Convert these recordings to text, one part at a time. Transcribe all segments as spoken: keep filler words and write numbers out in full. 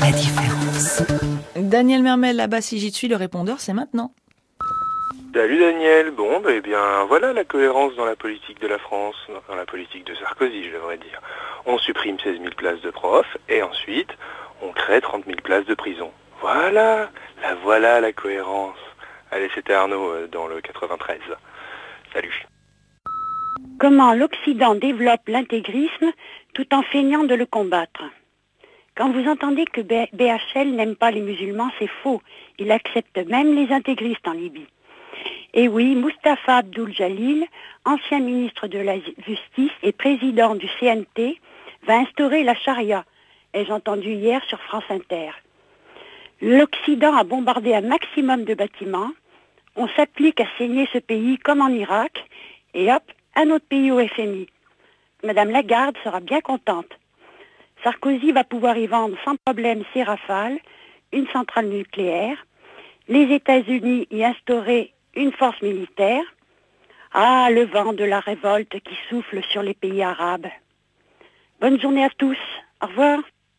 la différence. Daniel Mermel, là-bas, si j'y suis, le répondeur, c'est maintenant. Salut Daniel, bon, bah, eh bien, voilà la cohérence dans la politique de la France, dans la politique de Sarkozy, je devrais dire. On supprime seize mille places de profs, et ensuite, on crée trente mille places de prison. Voilà, la voilà la cohérence. Allez, c'était Arnaud euh, dans le quatre-vingt-treize. Salut. Comment l'Occident développe l'intégrisme tout en feignant de le combattre? Quand vous entendez que B H L n'aime pas les musulmans, c'est faux. Il accepte même les intégristes en Libye. Et oui, Mustapha Abdul Jalil, ancien ministre de la Justice et président du C N T, va instaurer la charia, ai-je entendu hier sur France Inter. L'Occident a bombardé un maximum de bâtiments, on s'applique à saigner ce pays comme en Irak, et hop, un autre pays au F M I. Madame Lagarde sera bien contente. Sarkozy va pouvoir y vendre sans problème ses Rafales, une centrale nucléaire, les États-Unis y instaurer une force militaire. Ah, le vent de la révolte qui souffle sur les pays arabes. Bonne journée à tous. Au revoir.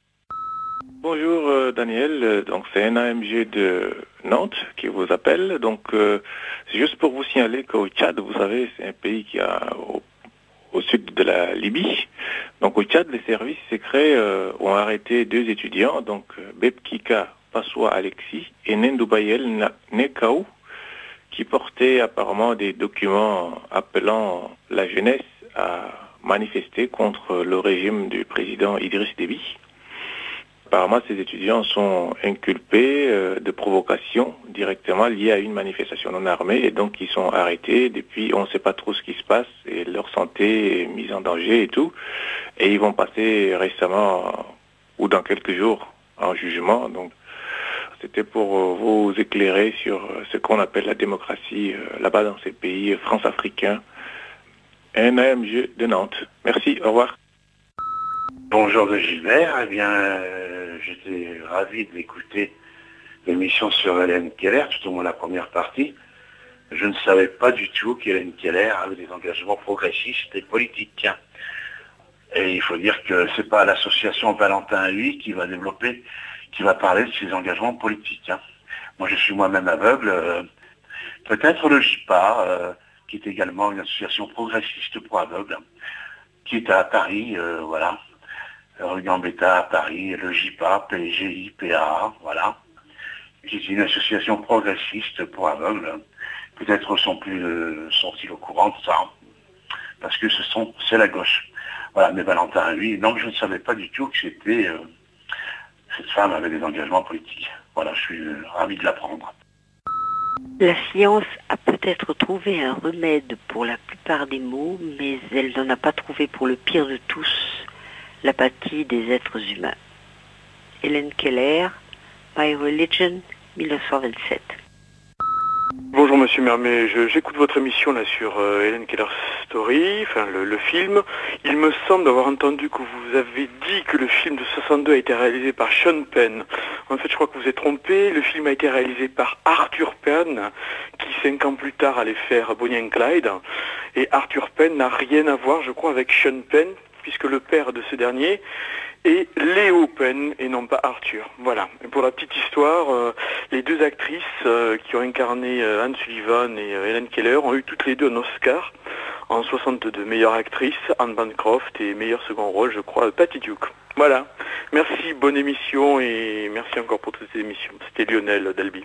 Bonjour euh, Daniel, donc c'est N A M G de Nantes qui vous appelle. Donc euh, c'est juste pour vous signaler qu'au Tchad, vous savez, c'est un pays qui a au, au sud de la Libye. Donc au Tchad, les services secrets euh, ont arrêté deux étudiants, donc euh, Bebkika Passoua Alexis et Nendoubayel Nekaou, qui portaient apparemment des documents appelant la jeunesse à manifester contre le régime du président Idriss Déby. Apparemment, ces étudiants sont inculpés euh, de provocation directement liée à une manifestation non armée et donc ils sont arrêtés. Depuis, on ne sait pas trop ce qui se passe et leur santé est mise en danger et tout. Et ils vont passer récemment ou dans quelques jours en jugement. Donc, c'était pour euh, vous éclairer sur ce qu'on appelle la démocratie euh, là-bas dans ces pays france-africains. N A M G de Nantes. Merci, au revoir. Bonjour de Gilbert, eh bien euh, j'étais ravi d'écouter l'émission sur Hélène Keller, tout au moins la première partie. Je ne savais pas du tout qu'Hélène Keller avait des engagements progressistes et politiques. Et il faut dire que c'est pas l'association Valentin lui qui va développer, qui va parler de ses engagements politiques. Moi je suis moi-même aveugle, euh, peut-être le J P A, euh, qui est également une association progressiste pour aveugles, qui est à Paris, euh, voilà. Rue Gambetta à Paris, le J P A, P G I, P A A, voilà, qui est une association progressiste pour aveugles. Peut-être sont plus euh, sont-ils au courant de ça, parce que ce sont c'est la gauche. Voilà, mais Valentin, lui, non, je ne savais pas du tout que c'était euh, cette femme avait des engagements politiques. Voilà, je suis euh, ravi de l'apprendre. La science a peut-être trouvé un remède pour la plupart des maux, mais elle n'en a pas trouvé pour le pire de tous, l'apathie des êtres humains. Hélène Keller, My Religion, mille neuf cent vingt-sept. Bonjour Monsieur Mermet, j'écoute votre émission là sur euh, Hélène Keller Story, enfin le, le film. Il me semble avoir entendu que vous avez dit que le film de soixante-deux a été réalisé par Sean Penn. En fait, je crois que vous êtes trompé. Le film a été réalisé par Arthur Penn, qui cinq ans plus tard allait faire Bonnie and Clyde. Et Arthur Penn n'a rien à voir, je crois, avec Sean Penn, puisque le père de ce dernier est Léo Penn et non pas Arthur. Voilà. Et pour la petite histoire, euh, les deux actrices euh, qui ont incarné euh, Anne Sullivan et euh, Hélène Keller ont eu toutes les deux un Oscar en soixante-deux. Meilleure actrice, Anne Bancroft, et meilleur second rôle, je crois, Patty Duke. Voilà. Merci, bonne émission et merci encore pour toutes ces émissions. C'était Lionel d'Albi.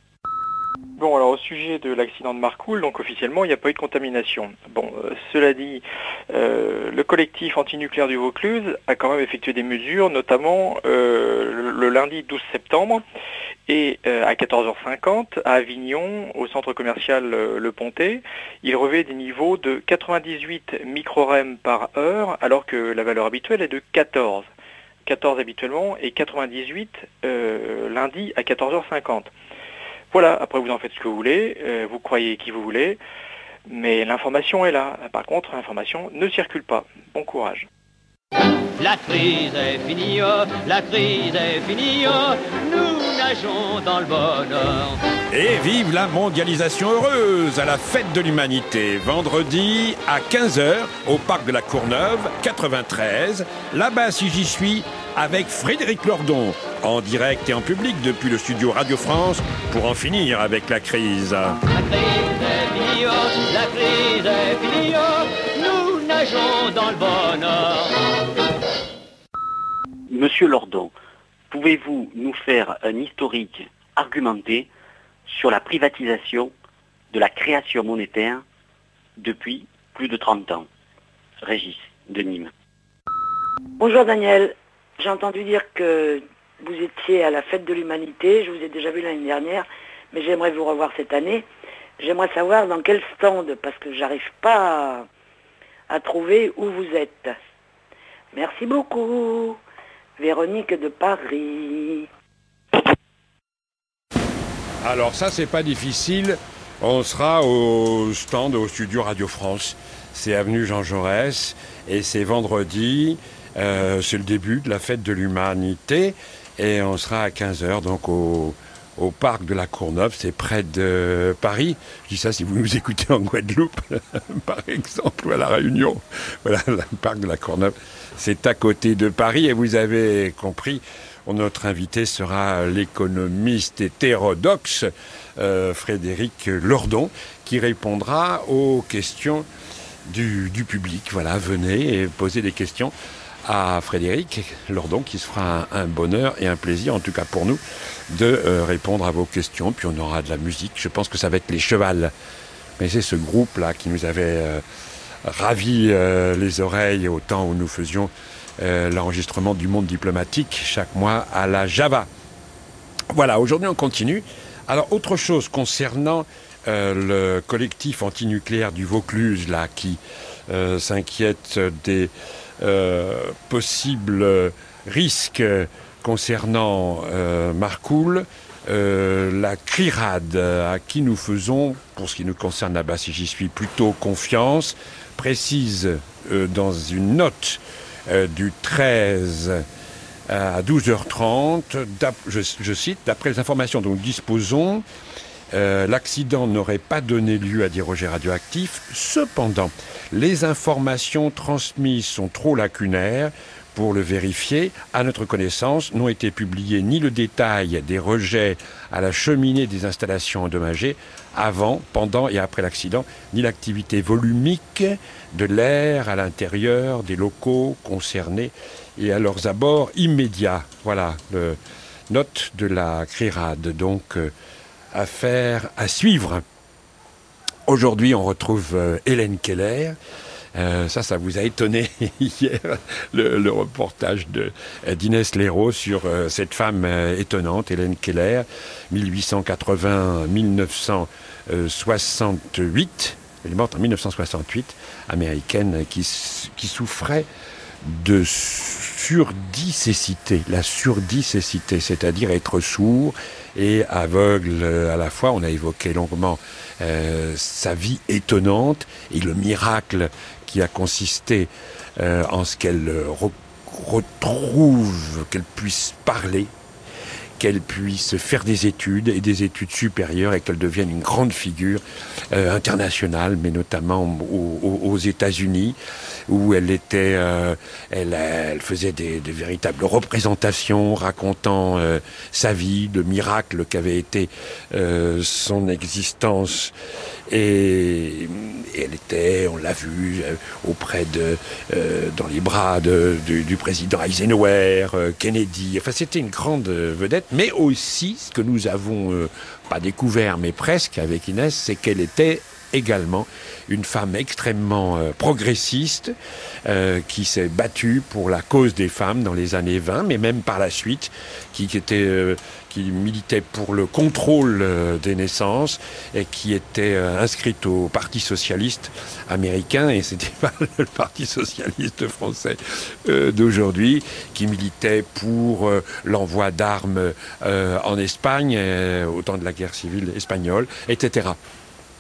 Bon, alors au sujet de l'accident de Marcoule, donc officiellement, il n'y a pas eu de contamination. Bon, euh, cela dit, euh, le collectif antinucléaire du Vaucluse a quand même effectué des mesures, notamment euh, le, le lundi douze septembre, et euh, à quatorze heures cinquante, à Avignon, au centre commercial euh, Le Pontet, il revêt des niveaux de quatre-vingt-dix-huit microrem par heure, alors que la valeur habituelle est de quatorze. quatorze habituellement, et quatre-vingt-dix-huit euh, lundi à quatorze heures cinquante. Voilà, après vous en faites ce que vous voulez, euh, vous croyez qui vous voulez, mais l'information est là. Par contre, l'information ne circule pas. Bon courage. La crise est finie, la crise est finie, nous nageons dans le bonheur. Et vive la mondialisation heureuse à la fête de l'humanité, vendredi à quinze heures au parc de la Courneuve, quatre-vingt-treize, là-bas si j'y suis, avec Frédéric Lordon. en direct et en public depuis le studio Radio France pour en finir avec la crise. La crise est finie, oh, la crise est finie, oh, nous nageons dans le bonheur. Monsieur Lordon, pouvez-vous nous faire un historique argumenté sur la privatisation de la création monétaire depuis plus de trente ans? Régis, de Nîmes. Bonjour Daniel, j'ai entendu dire que vous étiez à la fête de l'humanité, je vous ai déjà vu l'année dernière, mais j'aimerais vous revoir cette année. J'aimerais savoir dans quel stand, parce que j'arrive pas à, à trouver où vous êtes. Merci beaucoup. Véronique de Paris. Alors ça, c'est pas difficile. On sera au stand au studio Radio France. C'est avenue Jean Jaurès et c'est vendredi. Euh, c'est le début de la fête de l'humanité et on sera à quinze heures donc au, au parc de la Courneuve. C'est près de Paris. Je dis ça si vous nous écoutez en Guadeloupe, par exemple, ou à La Réunion. Voilà, le parc de la Courneuve. C'est à côté de Paris et vous avez compris, notre invité sera l'économiste hétérodoxe euh, Frédéric Lordon qui répondra aux questions du, du public. Voilà, venez et posez des questions à Frédéric Lordon qui se fera un, un bonheur et un plaisir, en tout cas pour nous, de euh, répondre à vos questions. Puis on aura de la musique. Je pense que ça va être les Chevals. Mais c'est ce groupe-là qui nous avait... Euh, ravi euh, les oreilles au temps où nous faisions euh, l'enregistrement du Monde diplomatique chaque mois à la Java. Voilà, aujourd'hui on continue. Alors autre chose concernant euh, le collectif antinucléaire du Vaucluse là qui euh, s'inquiète des euh, possibles risques concernant euh, Marcoule. Euh, la C R I R A D, à qui nous faisons, pour ce qui nous concerne là-bas, si j'y suis plutôt confiance, précise euh, dans une note euh, du treize à douze heures trente, je, je cite, d'après les informations dont nous disposons, euh, l'accident n'aurait pas donné lieu à des rejets radioactifs. Cependant, les informations transmises sont trop lacunaires pour le vérifier. À notre connaissance, n'ont été publiés ni le détail des rejets à la cheminée des installations endommagées avant, pendant et après l'accident, ni l'activité volumique de l'air à l'intérieur des locaux concernés et à leurs abords immédiats. Voilà, le note de la C R I R A D. Donc, euh, affaire à suivre. Aujourd'hui, on retrouve euh, Hélène Keller. Euh, ça, ça vous a étonné hier, le, le reportage de, euh, d'Inès Léraud sur euh, cette femme euh, étonnante, Hélène Keller, mille huit cent quatre-vingts à mille neuf cent soixante-huit. Elle est morte en mille neuf cent soixante-huit, américaine, qui, qui souffrait de surdicécité. La surdicécité, c'est-à-dire être sourd et aveugle à la fois. On a évoqué longuement euh, sa vie étonnante et le miracle qui a consisté euh, en ce qu'elle re- retrouve, qu'elle puisse parler, qu'elle puisse faire des études et des études supérieures et qu'elle devienne une grande figure euh, internationale, mais notamment aux, aux, aux États-Unis, où elle était, euh, elle, elle faisait des, des véritables représentations racontant euh, sa vie, le miracle qu'avait été euh, son existence. Et, et elle était, on l'a vu, euh, auprès de, euh, dans les bras de, de, du président Eisenhower, euh, Kennedy. Enfin, c'était une grande vedette. Mais aussi, ce que nous avons euh, pas découvert, mais presque avec Inès, c'est qu'elle était également une femme extrêmement euh, progressiste euh, qui s'est battue pour la cause des femmes dans les années vingt, mais même par la suite, qui, qui était euh, qui militait pour le contrôle euh, des naissances et qui était euh, inscrite au Parti socialiste américain, et c'était pas le Parti socialiste français euh, d'aujourd'hui, qui militait pour euh, l'envoi d'armes euh, en Espagne euh, au temps de la guerre civile espagnole, et cetera.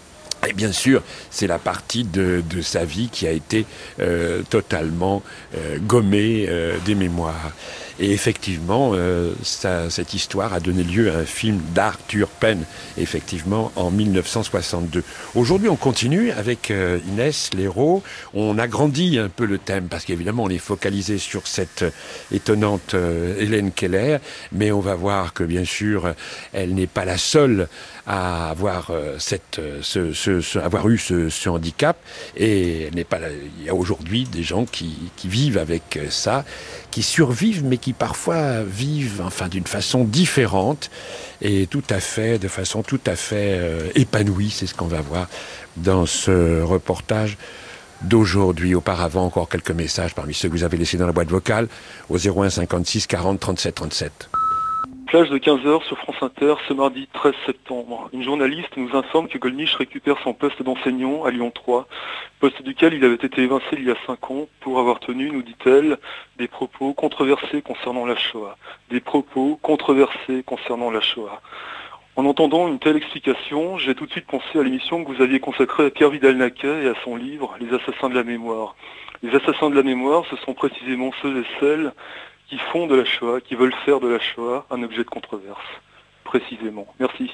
Et bien sûr, c'est la partie de, de sa vie qui a été euh, totalement euh, gommée euh, des mémoires. Et effectivement, euh, ça, cette histoire a donné lieu à un film d'Arthur Penn, effectivement, en mille neuf cent soixante-deux. Aujourd'hui, on continue avec euh, Inès Léraud. On agrandit un peu le thème, parce qu'évidemment, on est focalisé sur cette étonnante euh, Hélène Keller, mais on va voir que, bien sûr, elle n'est pas la seule à avoir, euh, cette, ce, ce, ce, avoir eu ce, ce handicap. Et elle n'est pas la... il y a aujourd'hui des gens qui, qui vivent avec ça, qui survivent, mais qui parfois vivent enfin, d'une façon différente et tout à fait, de façon tout à fait euh, épanouie. C'est ce qu'on va voir dans ce reportage d'aujourd'hui. Auparavant, encore quelques messages parmi ceux que vous avez laissés dans la boîte vocale au zéro un cinquante-six quarante trente-sept trente-sept. Plage de quinze heures sur France Inter ce mardi treize septembre. Une journaliste nous informe que Gollnisch récupère son poste d'enseignant à Lyon trois, poste duquel il avait été évincé il y a cinq ans pour avoir tenu, nous dit-elle, des propos controversés concernant la Shoah. Des propos controversés concernant la Shoah. En entendant une telle explication, j'ai tout de suite pensé à l'émission que vous aviez consacrée à Pierre Vidal-Naquet et à son livre « Les assassins de la mémoire ». Les assassins de la mémoire, ce sont précisément ceux et celles qui font de la Shoah, qui veulent faire de la Shoah un objet de controverse. Précisément. Merci.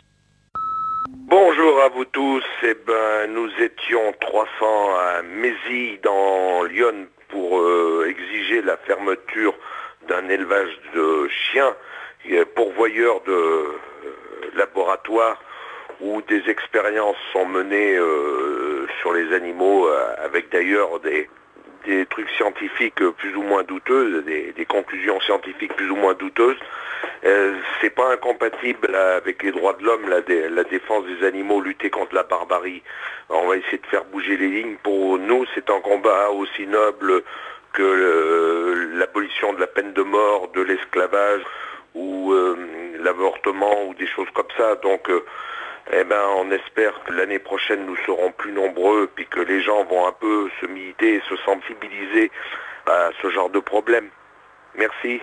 Bonjour à vous tous. Eh ben, nous étions trois cents à Mézy, dans Lyon, pour euh, exiger la fermeture d'un élevage de chiens, pourvoyeur de euh, laboratoires où des expériences sont menées euh, sur les animaux, euh, avec d'ailleurs des... des trucs scientifiques plus ou moins douteuses, des, des conclusions scientifiques plus ou moins douteuses. Euh, c'est pas incompatible là, avec les droits de l'homme, la, dé, la défense des animaux, lutter contre la barbarie. Alors, on va essayer de faire bouger les lignes. Pour nous, c'est un combat aussi noble que euh, l'abolition de la peine de mort, de l'esclavage ou euh, l'avortement ou des choses comme ça. Donc euh, eh ben, on espère que l'année prochaine, nous serons plus nombreux, puis que les gens vont un peu se militer et se sensibiliser à ce genre de problème. Merci.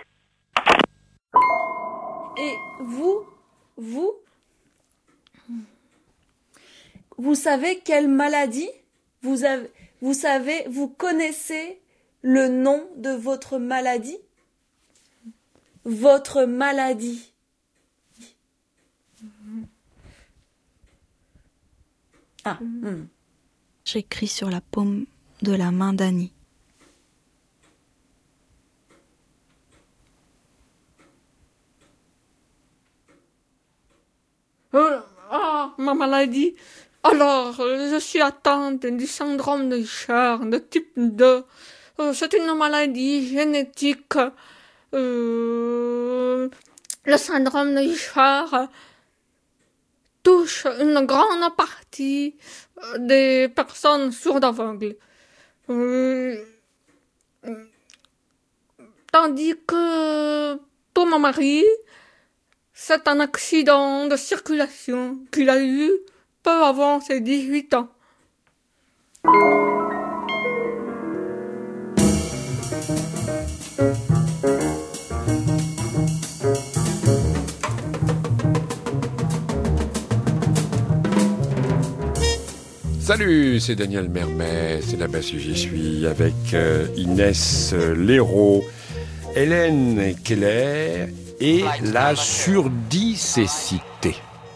Et vous, vous, vous savez quelle maladie vous avez, vous savez, vous connaissez le nom de votre maladie? Votre maladie. Ah. Mmh. J'écris sur la paume de la main d'Annie. Euh, ah, ma maladie. Alors, je suis atteinte du syndrome de Usher de type deux. Euh, c'est une maladie génétique. Euh, le syndrome de Usher touche une grande partie des personnes sourdes aveugles. Euh, tandis que pour mon mari, c'est un accident de circulation qu'il a eu peu avant ses dix-huit ans. Salut, c'est Daniel Mermet, c'est là-bas si j'y suis, avec euh, Inès Léraud, Hélène Keller et la surdicécité.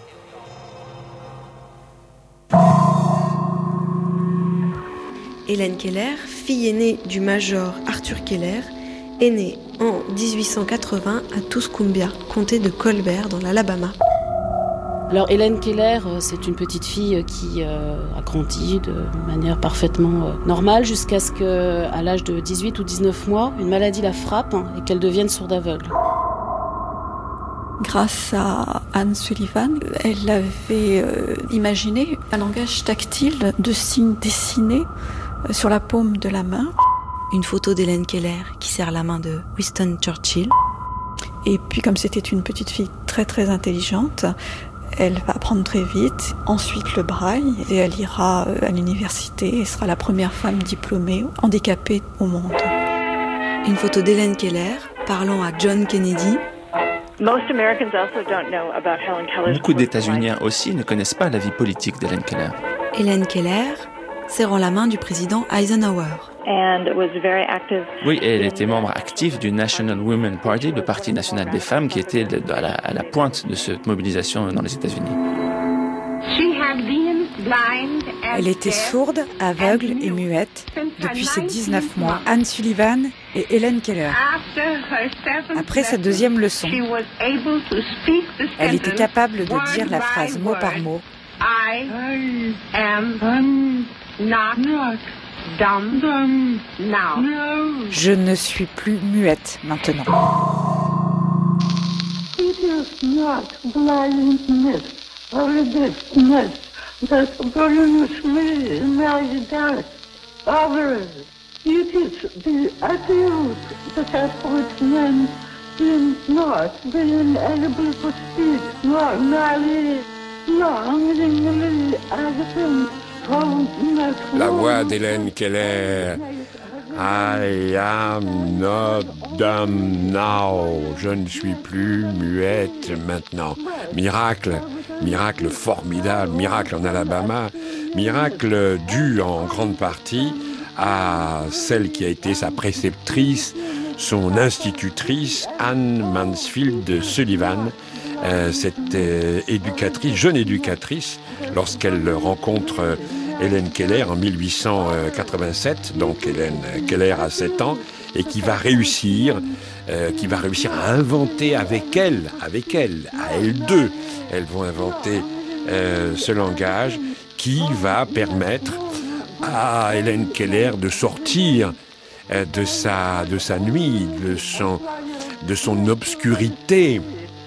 Hélène Keller, fille aînée du major Arthur Keller, est née en dix-huit cent quatre-vingts à Tuscumbia, comté de Colbert, dans l'Alabama. Alors Hélène Keller, c'est une petite fille qui euh, a grandi de manière parfaitement euh, normale jusqu'à ce qu'à l'âge de dix-huit ou dix-neuf mois, une maladie la frappe hein, et qu'elle devienne sourde aveugle. Grâce à Anne Sullivan, elle avait euh, imaginé un langage tactile de signes dessinés euh, sur la paume de la main. Une photo d'Hélène Keller qui serre la main de Winston Churchill. Et puis comme c'était une petite fille très très intelligente, elle va apprendre très vite, ensuite le braille, et elle ira à l'université et sera la première femme diplômée handicapée au monde. Une photo d'Hélène Keller parlant à John Kennedy. Beaucoup d'États-Uniens aussi ne connaissent pas la vie politique d'Hélène Keller. Hélène Keller, serrant la main du président Eisenhower. Oui, et elle était membre actif du National Women Party, le Parti national des femmes, qui était à la, à la pointe de cette mobilisation dans les États-Unis. Elle était sourde, aveugle et muette depuis ses dix-neuf mois. Anne Sullivan et Hélène Keller. Après sa deuxième leçon, elle était capable de dire la phrase mot par mot. I am not dumb now. Je ne suis plus muette maintenant. It is not blindness or deafness that brings me my others. It is the attitude that has put men in not being able to speak normally. La voix d'Hélène Keller. I am not dumb now. Je ne suis plus muette maintenant. Miracle, miracle formidable, miracle en Alabama, miracle dû en grande partie à celle qui a été sa préceptrice, son institutrice, Anne Mansfield Sullivan. Euh, cette euh, éducatrice, jeune éducatrice, lorsqu'elle rencontre euh, Hélène Keller en mille huit cent quatre-vingt-sept, donc Hélène Keller a sept ans, et qui va réussir, euh, qui va réussir à inventer avec elle, avec elle, à elles deux, elles vont inventer euh, ce langage qui va permettre à Hélène Keller de sortir euh, de sa, de sa nuit, de son, de son obscurité.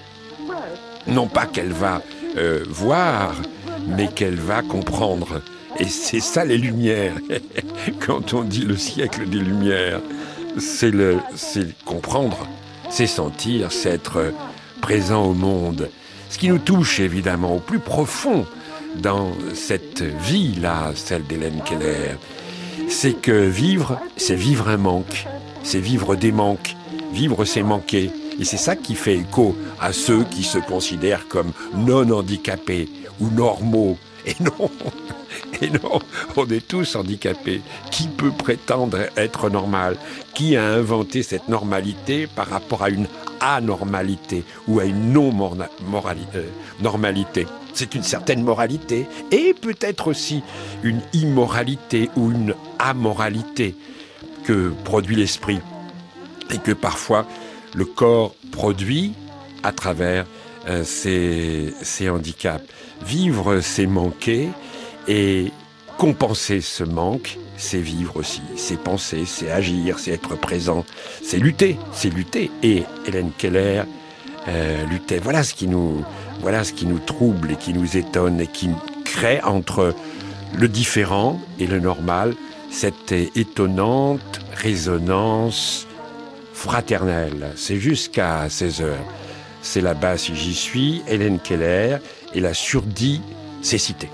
Non pas qu'elle va euh, voir, mais qu'elle va comprendre. Et c'est ça les Lumières. Quand on dit le siècle des Lumières, c'est, le, c'est comprendre, c'est sentir, c'est être présent au monde. Ce qui nous touche évidemment au plus profond dans cette vie-là, celle d'Hélène Keller, c'est que vivre, c'est vivre un manque, c'est vivre des manques. Vivre, c'est manquer. Et c'est ça qui fait écho à ceux qui se considèrent comme non handicapés ou normaux. Et non, et non, on est tous handicapés. Qui peut prétendre être normal? Qui a inventé cette normalité par rapport à une anormalité ou à une non-normalité? C'est une certaine moralité et peut-être aussi une immoralité ou une amoralité que produit l'esprit et que parfois le corps produit à travers euh, ces, ces handicaps. Vivre, c'est manquer, et compenser ce manque, c'est vivre aussi. C'est penser, c'est agir, c'est être présent, c'est lutter, c'est lutter. Et Hélène Keller euh, luttait. Voilà ce qui nous, voilà ce qui nous trouble et qui nous étonne et qui crée entre le différent et le normal cette étonnante résonance fraternelle. C'est jusqu'à seize heures. C'est là-bas si j'y suis, Hélène Keller, et la surdit cécité.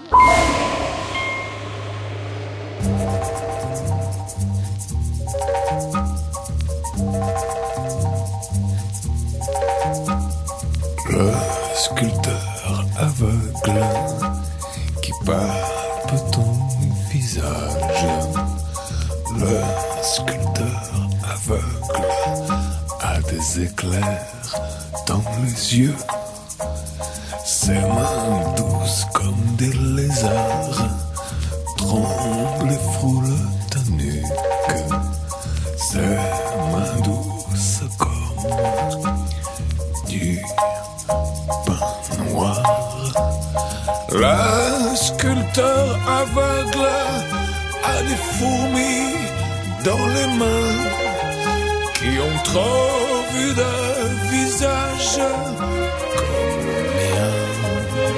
Le sculpteur aveugle qui palpe ton visage. Le sculpteur aveugle a des éclairs dans les yeux. Ses mains douces comme des lézards tremblent et frôlent ta nuque. Ses mains douces comme du pain noir. Le sculpteur aveugle a des fourmis dans les mains qui ont trop vu de visages comme le mien,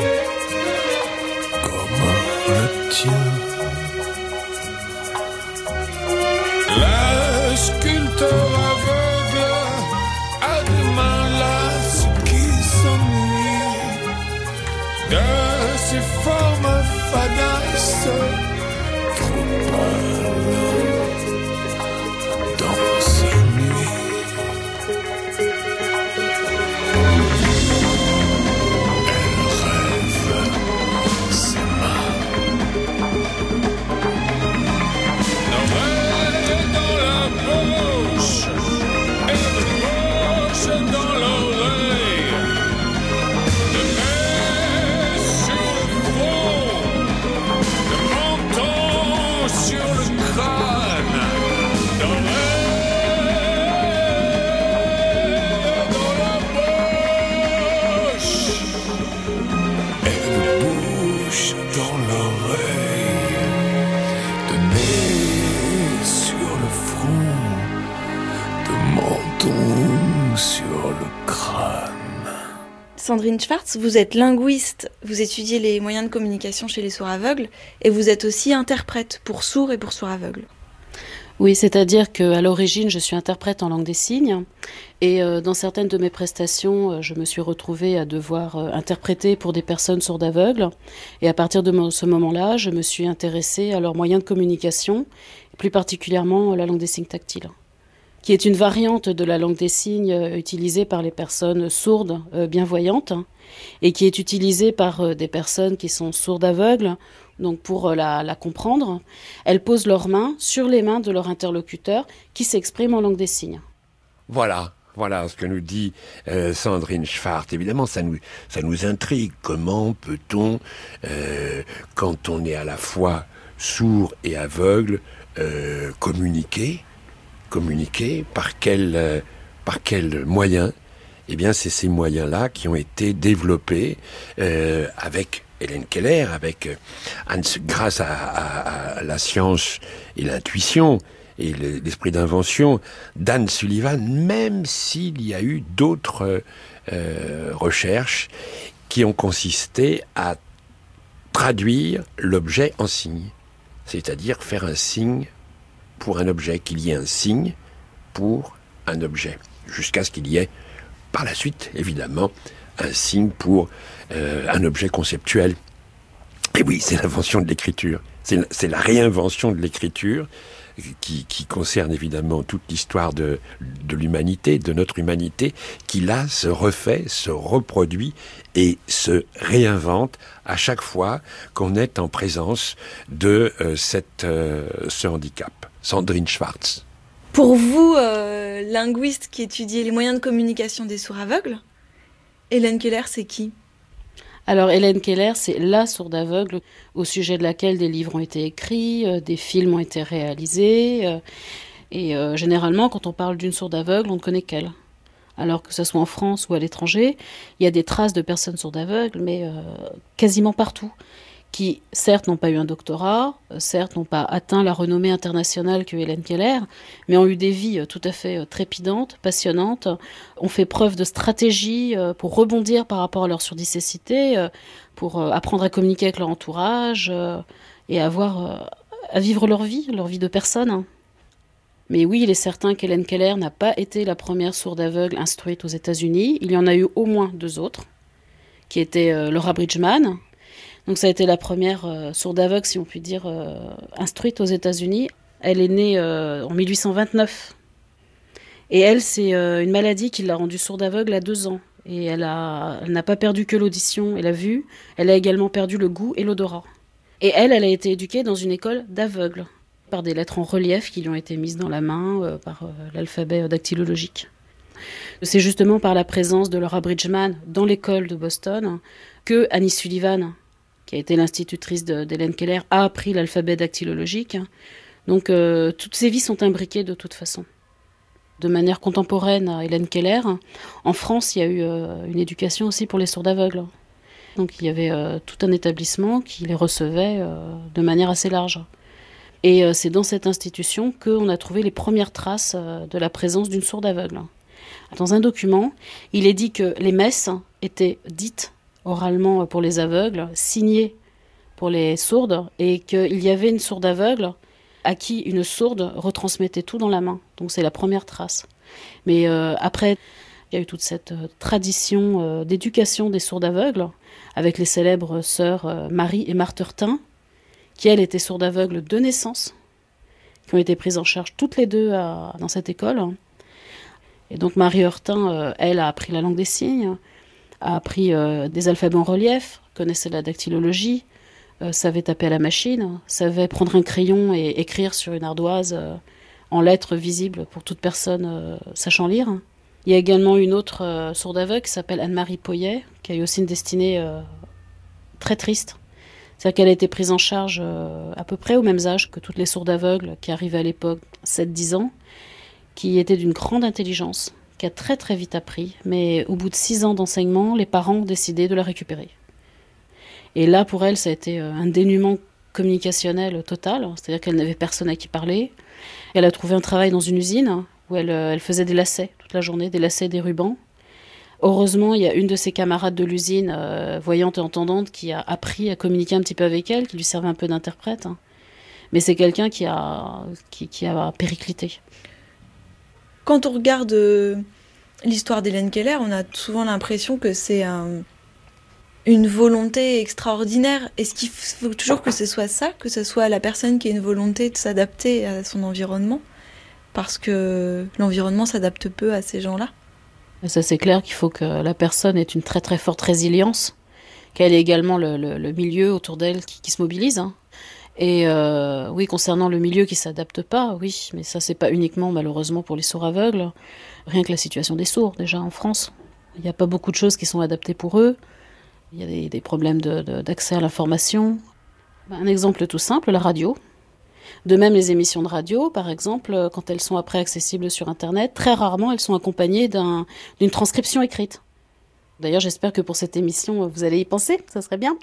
comme le tien. Le sculpteur aveugle a des mains lasses qui s'ennuient de ses formes fadasses, trop pâles dans ses nuits. Elle rêve ses mains Sandrine Schwartz, vous êtes linguiste, vous étudiez les moyens de communication chez les sourds aveugles et vous êtes aussi interprète pour sourds et pour sourds aveugles. Oui, c'est-à-dire qu'à l'origine, je suis interprète en langue des signes et euh, dans certaines de mes prestations, euh, je me suis retrouvée à devoir euh, interpréter pour des personnes sourdes aveugles et à partir de mo- ce moment-là, je me suis intéressée à leurs moyens de communication, et plus particulièrement la langue des signes tactile, qui est une variante de la langue des signes euh, utilisée par les personnes sourdes euh, bienvoyantes et qui est utilisée par euh, des personnes qui sont sourdes aveugles. Donc pour la, la comprendre, elles posent leurs mains sur les mains de leur interlocuteur qui s'exprime en langue des signes. Voilà, voilà ce que nous dit euh, Sandrine Schwartz. Évidemment, ça nous, ça nous intrigue. Comment peut-on, euh, quand on est à la fois sourd et aveugle, euh, communiquer, communiquer par quel, euh, par quel moyen? Eh bien, c'est ces moyens-là qui ont été développés euh, avec Hélène Keller, avec Hans, grâce à, à, à la science et l'intuition et l'esprit d'invention d'Anne Sullivan, même s'il y a eu d'autres euh, recherches qui ont consisté à traduire l'objet en signe, c'est-à-dire faire un signe pour un objet, qu'il y ait un signe pour un objet, jusqu'à ce qu'il y ait par la suite, évidemment, un signe pour euh, un objet conceptuel. Et oui, c'est l'invention de l'écriture. C'est, c'est la réinvention de l'écriture qui, qui concerne évidemment toute l'histoire de, de l'humanité, de notre humanité, qui là se refait, se reproduit et se réinvente à chaque fois qu'on est en présence de euh, cette, euh, ce handicap. Sandrine Schwartz. Pour vous, euh, linguiste qui étudiez les moyens de communication des sourds aveugles, Hélène Keller, c'est qui ? Alors Hélène Keller, c'est la sourde aveugle au sujet de laquelle des livres ont été écrits, euh, des films ont été réalisés. Euh, et euh, généralement, quand on parle d'une sourde aveugle, on ne connaît qu'elle. Alors que ce soit en France ou à l'étranger, il y a des traces de personnes sourdes aveugles, mais euh, quasiment partout, qui certes n'ont pas eu un doctorat, euh, certes n'ont pas atteint la renommée internationale que Hélène Keller, mais ont eu des vies euh, tout à fait euh, trépidantes, passionnantes, ont fait preuve de stratégie euh, pour rebondir par rapport à leur surdicécité, euh, pour euh, apprendre à communiquer avec leur entourage euh, et avoir, euh, à vivre leur vie, leur vie de personne. Mais oui, il est certain qu'Hélène Keller n'a pas été la première sourde aveugle instruite aux États-Unis. Il y en a eu au moins deux autres, qui étaient euh, Laura Bridgman. Donc ça a été la première euh, sourde aveugle, si on peut dire, euh, instruite aux États-Unis. Elle est née euh, en mille huit cent vingt-neuf. Et elle, c'est euh, une maladie qui l'a rendue sourde aveugle à deux ans. Et elle, a, elle n'a pas perdu que l'audition et la vue, elle a également perdu le goût et l'odorat. Et elle, elle a été éduquée dans une école d'aveugles, par des lettres en relief qui lui ont été mises dans la main, euh, par euh, l'alphabet dactylologique. C'est justement par la présence de Laura Bridgman dans l'école de Boston que Annie Sullivan, qui a été l'institutrice de, d'Hélène Keller, a appris l'alphabet dactylologique. Donc euh, toutes ces vies sont imbriquées de toute façon. De manière contemporaine à Hélène Keller, en France, il y a eu euh, une éducation aussi pour les sourds aveugles. Donc il y avait euh, tout un établissement qui les recevait euh, de manière assez large. Et euh, c'est dans cette institution qu'on a trouvé les premières traces euh, de la présence d'une sourde aveugle. Dans un document, il est dit que les messes étaient dites oralement pour les aveugles, signées pour les sourdes, et qu'il y avait une sourde aveugle à qui une sourde retransmettait tout dans la main. Donc c'est la première trace. Mais euh, après, il y a eu toute cette euh, tradition euh, d'éducation des sourdes aveugles, avec les célèbres sœurs euh, Marie et Marthe Heurtin, qui elles étaient sourdes aveugles de naissance, qui ont été prises en charge toutes les deux à, dans cette école. Et donc Marie Heurtin, euh, elle a appris la langue des signes, a appris euh, des alphabets en relief, connaissait la dactylologie, euh, savait taper à la machine, savait prendre un crayon et écrire sur une ardoise euh, en lettres visibles pour toute personne euh, sachant lire. Il y a également une autre euh, sourde aveugle qui s'appelle Anne-Marie Poyet, qui a eu aussi une destinée euh, très triste. C'est-à-dire qu'elle a été prise en charge euh, à peu près au même âge que toutes les sourdes aveugles qui arrivaient à l'époque, sept dix ans, qui était d'une grande intelligence, qui a très très vite appris, mais au bout de six ans d'enseignement, les parents ont décidé de la récupérer. Et là, pour elle, ça a été un dénuement communicationnel total, c'est-à-dire qu'elle n'avait personne à qui parler. Elle a trouvé un travail dans une usine où elle, elle faisait des lacets toute la journée, des lacets et des rubans. Heureusement, il y a une de ses camarades de l'usine, euh, voyante et entendante, qui a appris à communiquer un petit peu avec elle, qui lui servait un peu d'interprète. Hein. Mais c'est quelqu'un qui a, qui, qui a périclité. Quand on regarde euh, l'histoire d'Hélène Keller, on a souvent l'impression que c'est un, une volonté extraordinaire. Est-ce qu'il faut toujours que ce soit ça, que ce soit la personne qui ait une volonté de s'adapter à son environnement ? Parce que l'environnement s'adapte peu à ces gens-là. Et ça, c'est clair qu'il faut que la personne ait une très très forte résilience, qu'elle ait également le, le, le milieu autour d'elle qui, qui se mobilise. Hein. Et euh, oui, concernant le milieu qui ne s'adapte pas, oui, mais ça, c'est pas uniquement malheureusement pour les sourds aveugles. Rien que la situation des sourds, déjà en France. Il n'y a pas beaucoup de choses qui sont adaptées pour eux. Il y a des, des problèmes de, de, d'accès à l'information. Un exemple tout simple, la radio. De même, les émissions de radio, par exemple, quand elles sont après accessibles sur Internet, très rarement elles sont accompagnées d'un, d'une transcription écrite. D'ailleurs, j'espère que pour cette émission, vous allez y penser, ça serait bien.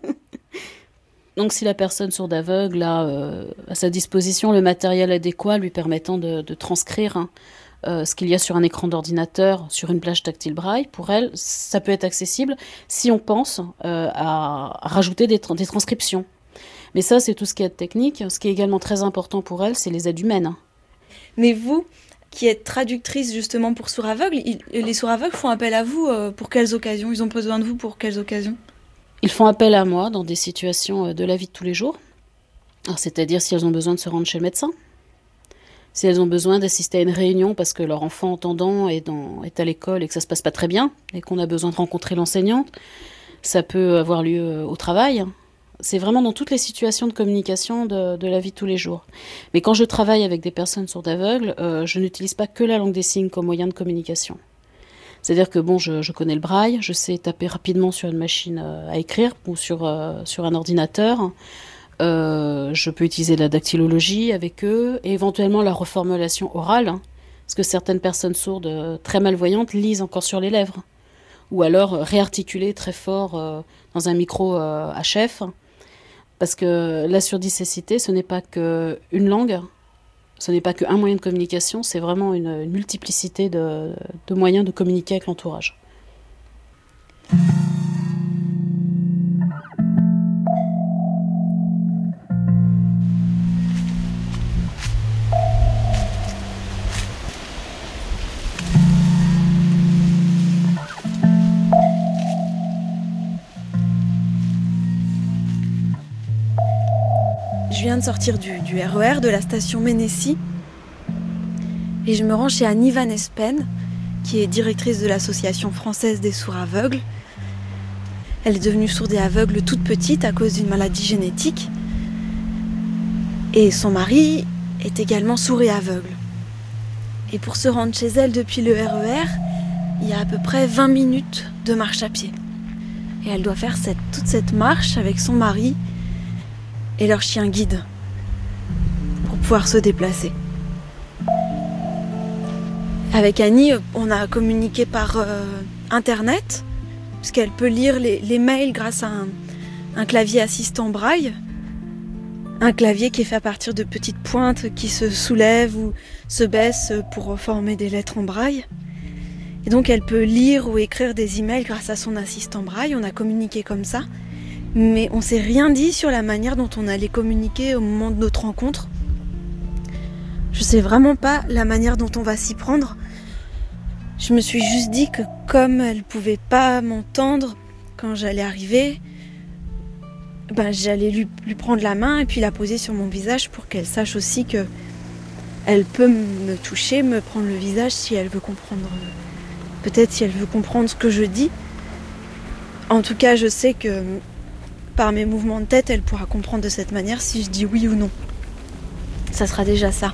Donc, si la personne sourde aveugle a euh, à sa disposition le matériel adéquat lui permettant de, de transcrire hein, euh, ce qu'il y a sur un écran d'ordinateur, sur une plage tactile braille, pour elle, ça peut être accessible si on pense euh, à, à rajouter des, tra- des transcriptions. Mais ça, c'est tout ce qui est technique. Ce qui est également très important pour elle, c'est les aides humaines. Mais vous, qui êtes traductrice justement pour sourds aveugles, ils, les sourds aveugles font appel à vous euh, pour quelles occasions ? Ils ont besoin de vous pour quelles occasions ? Ils font appel à moi dans des situations de la vie de tous les jours. Alors, c'est-à-dire si elles ont besoin de se rendre chez le médecin, si elles ont besoin d'assister à une réunion parce que leur enfant entendant est, dans, est à l'école et que ça se passe pas très bien, et qu'on a besoin de rencontrer l'enseignante, ça peut avoir lieu au travail. C'est vraiment dans toutes les situations de communication de, de la vie de tous les jours. Mais quand je travaille avec des personnes sourdes aveugles, euh, je n'utilise pas que la langue des signes comme moyen de communication. C'est-à-dire que bon, je, je connais le braille, je sais taper rapidement sur une machine à écrire ou sur, euh, sur un ordinateur. Euh, je peux utiliser la dactylologie avec eux et éventuellement la reformulation orale, hein, parce que certaines personnes sourdes euh, très malvoyantes lisent encore sur les lèvres. Ou alors euh, réarticuler très fort euh, dans un micro euh, H F. Parce que la surdicécité, ce n'est pas qu'une langue, ce n'est pas qu'un moyen de communication, c'est vraiment une, une multiplicité de, de moyens de communiquer avec l'entourage. Je viens de sortir du, du R E R de la station Ménécy et je me rends chez Annie Van Espen, qui est directrice de l'association française des sourds aveugles. Elle est devenue sourde et aveugle toute petite à cause d'une maladie génétique. Et son mari est également sourd et aveugle. Et pour se rendre chez elle depuis le R E R, il y a à peu près vingt minutes de marche à pied. Et elle doit faire cette, toute cette marche avec son mari et leur chien guide pour pouvoir se déplacer. Avec Annie, on a communiqué par euh, Internet, puisqu'elle peut lire les, les mails grâce à un, un clavier assistant braille, un clavier qui est fait à partir de petites pointes qui se soulèvent ou se baissent pour former des lettres en braille. Et donc elle peut lire ou écrire des emails grâce à son assistant braille. On a communiqué comme ça. Mais on ne s'est rien dit sur la manière dont on allait communiquer au moment de notre rencontre. Je ne sais vraiment pas la manière dont on va s'y prendre. Je me suis juste dit que comme elle ne pouvait pas m'entendre quand j'allais arriver, ben j'allais lui, lui prendre la main et puis la poser sur mon visage pour qu'elle sache aussi que elle peut me toucher, me prendre le visage si elle veut comprendre. Peut-être si elle veut comprendre ce que je dis. En tout cas, je sais que par mes mouvements de tête, elle pourra comprendre de cette manière si je dis oui ou non. Ça sera déjà ça.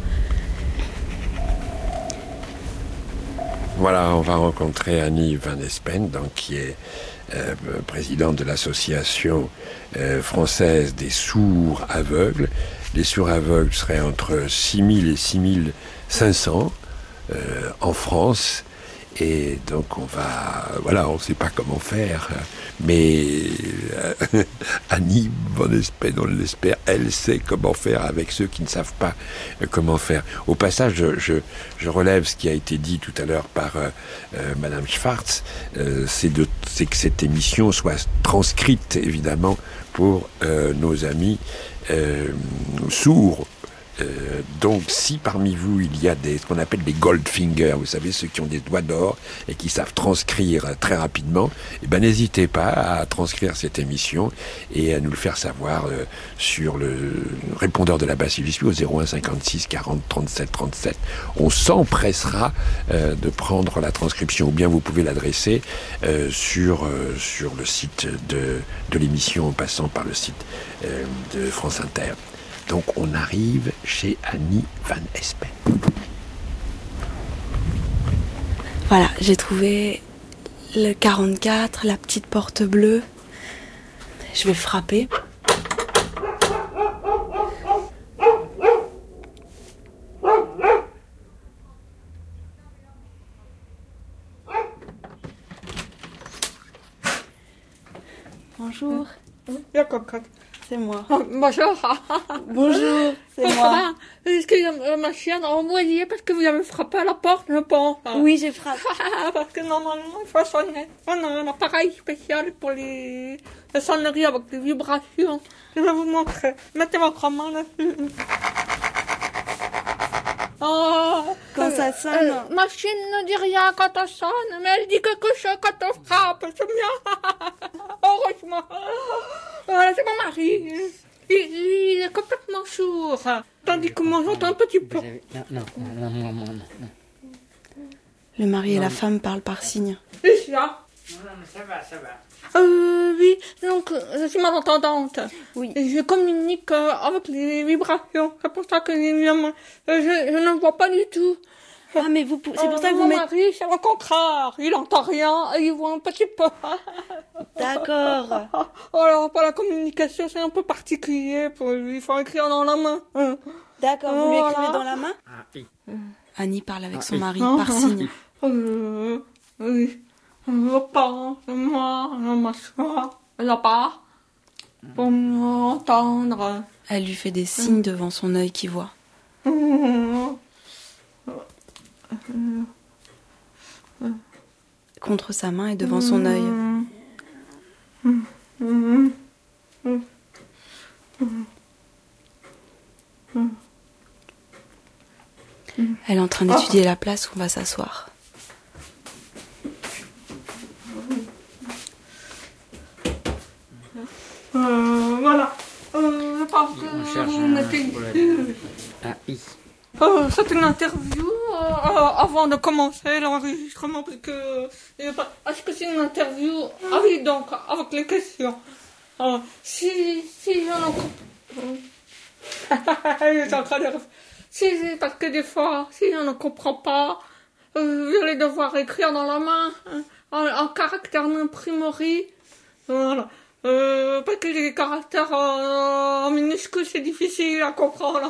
Voilà, on va rencontrer Annie Van Espen, donc, qui est euh, présidente de l'association euh, française des sourds aveugles. Les sourds aveugles seraient entre six mille et six mille cinq cents euh, en France. Et donc on va, voilà, on ne sait pas comment faire, mais euh, Annie Van Espen, on l'espère, elle sait comment faire avec ceux qui ne savent pas euh, comment faire. Au passage, je, je, je relève ce qui a été dit tout à l'heure par euh, euh, Madame Schwartz, euh, c'est, de, c'est que cette émission soit transcrite, évidemment, pour euh, nos amis euh, sourds. Euh, donc, si parmi vous il y a des, ce qu'on appelle des Goldfinger, vous savez, ceux qui ont des doigts d'or et qui savent transcrire très rapidement, eh ben, n'hésitez pas à transcrire cette émission et à nous le faire savoir euh, sur le répondeur de la Bacilus au zéro un cinquante-six quarante trente-sept trente-sept. On s'empressera euh, de prendre la transcription, ou bien vous pouvez l'adresser euh, sur, euh, sur le site de, de l'émission en passant par le site euh, de France Inter. Donc on arrive chez Annie Van Espen. Voilà, j'ai trouvé le quarante-quatre, la petite porte bleue. Je vais frapper. Bonjour. C'est moi. Oh, bonjour. Bonjour, c'est moi. Est-ce que ma chienne a envoyé parce que vous avez frappé à la porte, je pense? Oui, j'ai frappé. Parce que normalement, il faut sonner. On a un appareil spécial pour les, les sonneries avec des vibrations. Je vais vous montrer. Mettez votre main là-dessus. Oh, quand ça sonne. Euh, ma chienne ne dit rien quand elle sonne, mais elle dit quelque chose quand elle frappe. C'est bien. Heureusement. Voilà, c'est mon mari. Il, il est complètement sourd. Tandis que moi, j'entends un petit peu. Non, non, non, non, non, non. Le mari et la femme parlent par signe. Et ça? Non, mais ça va, ça va. Euh, oui, donc je suis malentendante. Oui. Et je communique euh, avec les vibrations. C'est pour ça que euh, je, je ne vois pas du tout. Ah, mais vous, c'est pour euh, ça que vous mon mettez... mari, c'est le contraire. Il entend rien et il voit un petit peu. D'accord. Alors, pour la communication, c'est un peu particulier pour lui. Il faut écrire dans la main. D'accord, vous lui écrivez dans la main? Ah, oui. Annie parle avec Ah, son oui. mari par signe. Euh, oui. Je pense, moi, je m'assois là-bas pour m'entendre. Elle lui fait des signes devant son œil qui voit. Contre sa main et devant son œil. Elle est en train d'étudier la place où on va s'asseoir. Euh, voilà. Euh, je pense que On cherche vous un... mettez... Ah, oui. Euh, c'est une interview euh, euh, avant de commencer l'enregistrement parce que euh, est-ce que c'est une interview? Ah oui, donc avec les questions. Euh, si si je n'en comprends je suis en train de... si parce que des fois si je ne comprends pas, euh, vous allez devoir écrire dans la main hein, en, en caractère d'imprimerie. Voilà. Euh, parce que les caractères euh, en minuscules c'est difficile à comprendre.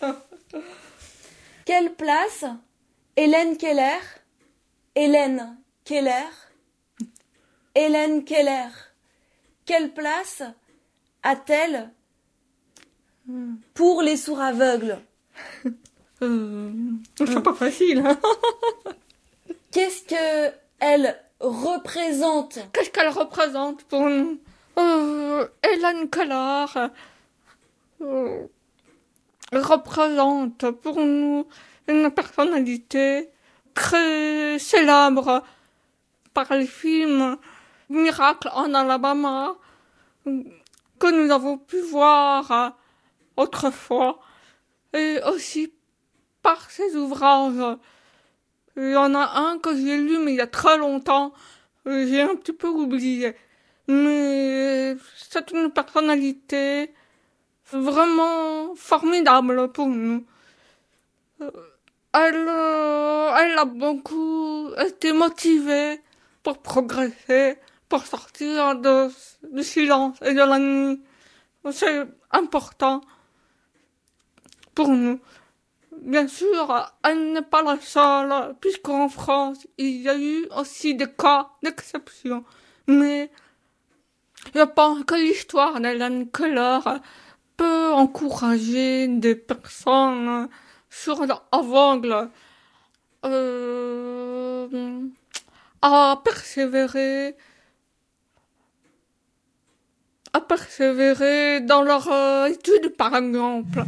Quelle place Hélène Keller Hélène Keller Hélène Keller. Quelle place a-t-elle pour les sourds aveugles? euh, C'est pas facile. Hein. Qu'est-ce que elle représente? Qu'est-ce qu'elle représente pour nous? euh, Hélène Keller euh, représente pour nous une personnalité très célèbre par les films Miracle en Alabama que nous avons pu voir autrefois et aussi par ses ouvrages. Il y en a un que j'ai lu mais il y a très longtemps, j'ai un petit peu oublié, mais c'est une personnalité vraiment formidable pour nous. Elle, euh, elle a beaucoup été motivée pour progresser, pour sortir de, du silence et de la nuit. C'est important pour nous. bien sûr, elle n'est pas la seule, puisqu'en France, il y a eu aussi des cas d'exception. Mais je pense que l'histoire d'Hélène Keller peut encourager des personnes sourdes aveugles euh, à persévérer, à persévérer dans leur euh, étude, par exemple.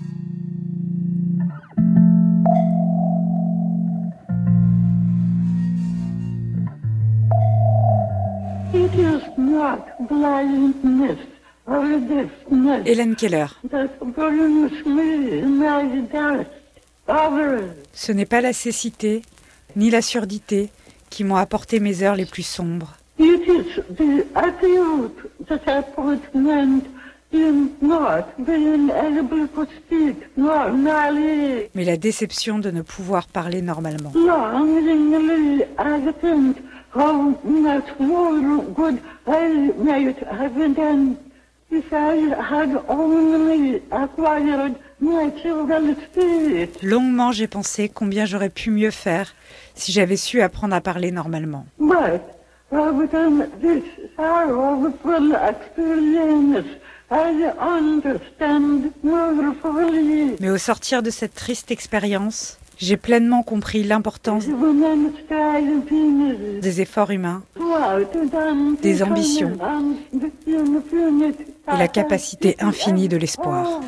It is not blindness or deafness Hélène Keller. that brings me my death. Others Ce n'est pas la cécité, ni la surdité qui m'ont apporté mes heures les plus sombres. It is the acute disappointment in not being able to speak normally. Mais la déception de ne pouvoir parler normalement. Longingly, I think how much more good I might have done if I had only acquired natural speech. Longuement, j'ai pensé combien j'aurais pu mieux faire si j'avais su apprendre à parler normalement. But within this sorrowful experience, I understand more fully Mais au sortir de cette triste expérience, j'ai pleinement compris l'importance des efforts humains, des ambitions et la capacité infinie de l'espoir.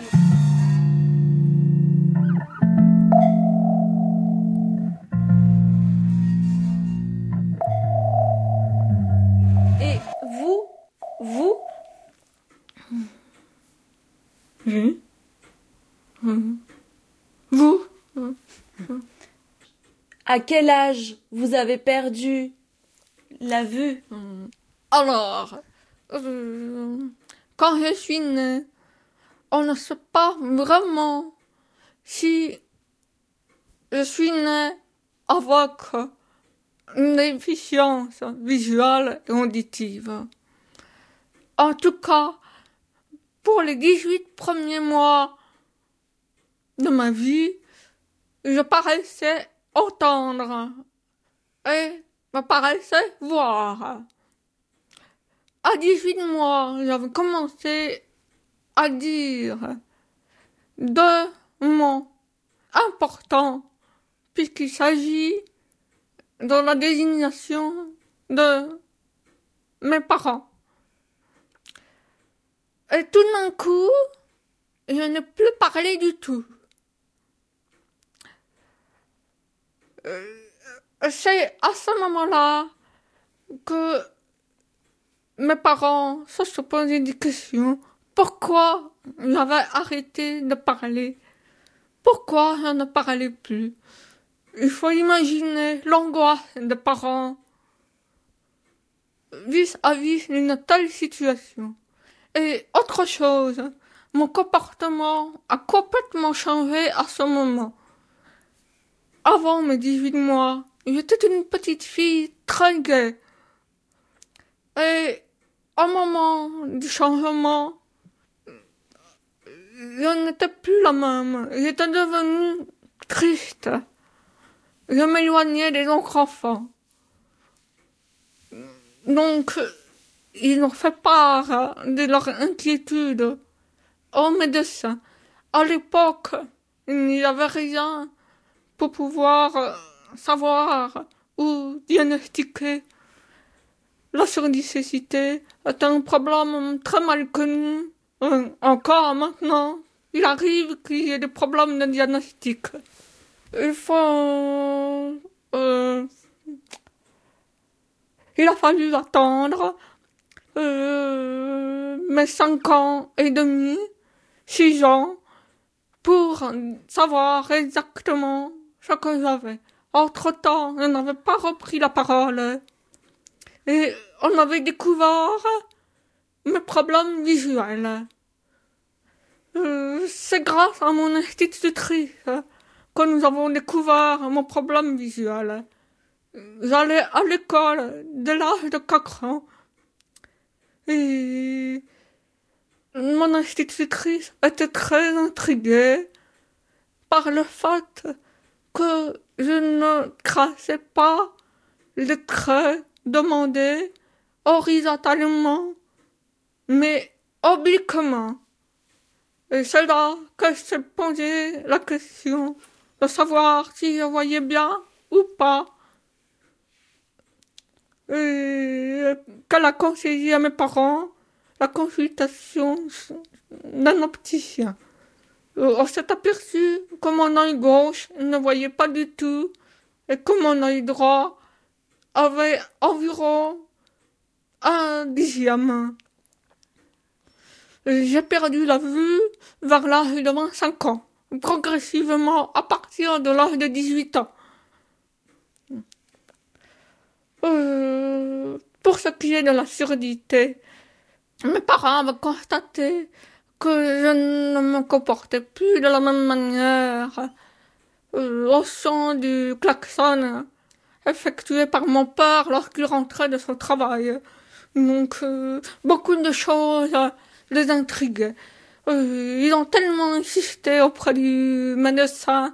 Et vous, vous, Oui. Mmh. Vous mmh. à quel âge vous avez perdu la vue? Alors, euh, quand je suis née, on ne sait pas vraiment si je suis née avec une déficience visuelle et auditive. En tout cas, pour les dix-huit premiers mois de ma vie, je paraissais entendre et me paraissais voir. À dix-huit mois, j'avais commencé à dire deux mots importants puisqu'il s'agit de la désignation de mes parents. Et tout d'un coup, je n'ai plus parlé du tout. Euh, c'est à ce moment-là que mes parents se sont posé des questions. Pourquoi j'avais arrêté de parler? Pourquoi je ne parlais plus? Il faut imaginer l'angoisse des parents vis-à-vis d'une telle situation. Et autre chose, mon comportement a complètement changé à ce moment. Avant mes dix-huit mois, j'étais une petite fille très gaie. Et au moment du changement, je n'étais plus la même. J'étais devenue triste. Je m'éloignais des autres enfants. Donc, ils ont fait part de leur inquiétude aux médecins. À l'époque, il n'y avait rien pour pouvoir savoir ou diagnostiquer. La surdicécité est un problème très mal connu. Euh, encore maintenant, il arrive qu'il y ait des problèmes de diagnostic. Il faut... Euh, il a fallu attendre euh, mes cinq ans et demi, six ans, pour savoir exactement ce que j'avais. Entre-temps, je n'avais pas repris la parole. Et on avait découvert mes problèmes visuels. Euh, c'est grâce à mon institutrice que nous avons découvert mon problème visuel. J'allais à l'école dès l'âge de quatre ans. Et mon institutrice était très intriguée par le fait que je ne traçais pas les traits demandés horizontalement, mais obliquement. Et c'est là que s'est posée la question de savoir si je voyais bien ou pas. Et qu'elle a conseillé à mes parents la consultation d'un opticien. On s'est aperçu que mon œil gauche ne voyait pas du tout et que mon œil droit avait environ un dixième. J'ai perdu la vue vers l'âge de vingt-cinq ans, progressivement à partir de l'âge de dix-huit ans. Euh, pour ce qui est de la surdité, mes parents avaient constaté que je ne me comportais plus de la même manière euh, au son du klaxon effectué par mon père lorsqu'il rentrait de son travail. Donc, euh, beaucoup de choses les intriguaient. Euh, ils ont tellement insisté auprès du médecin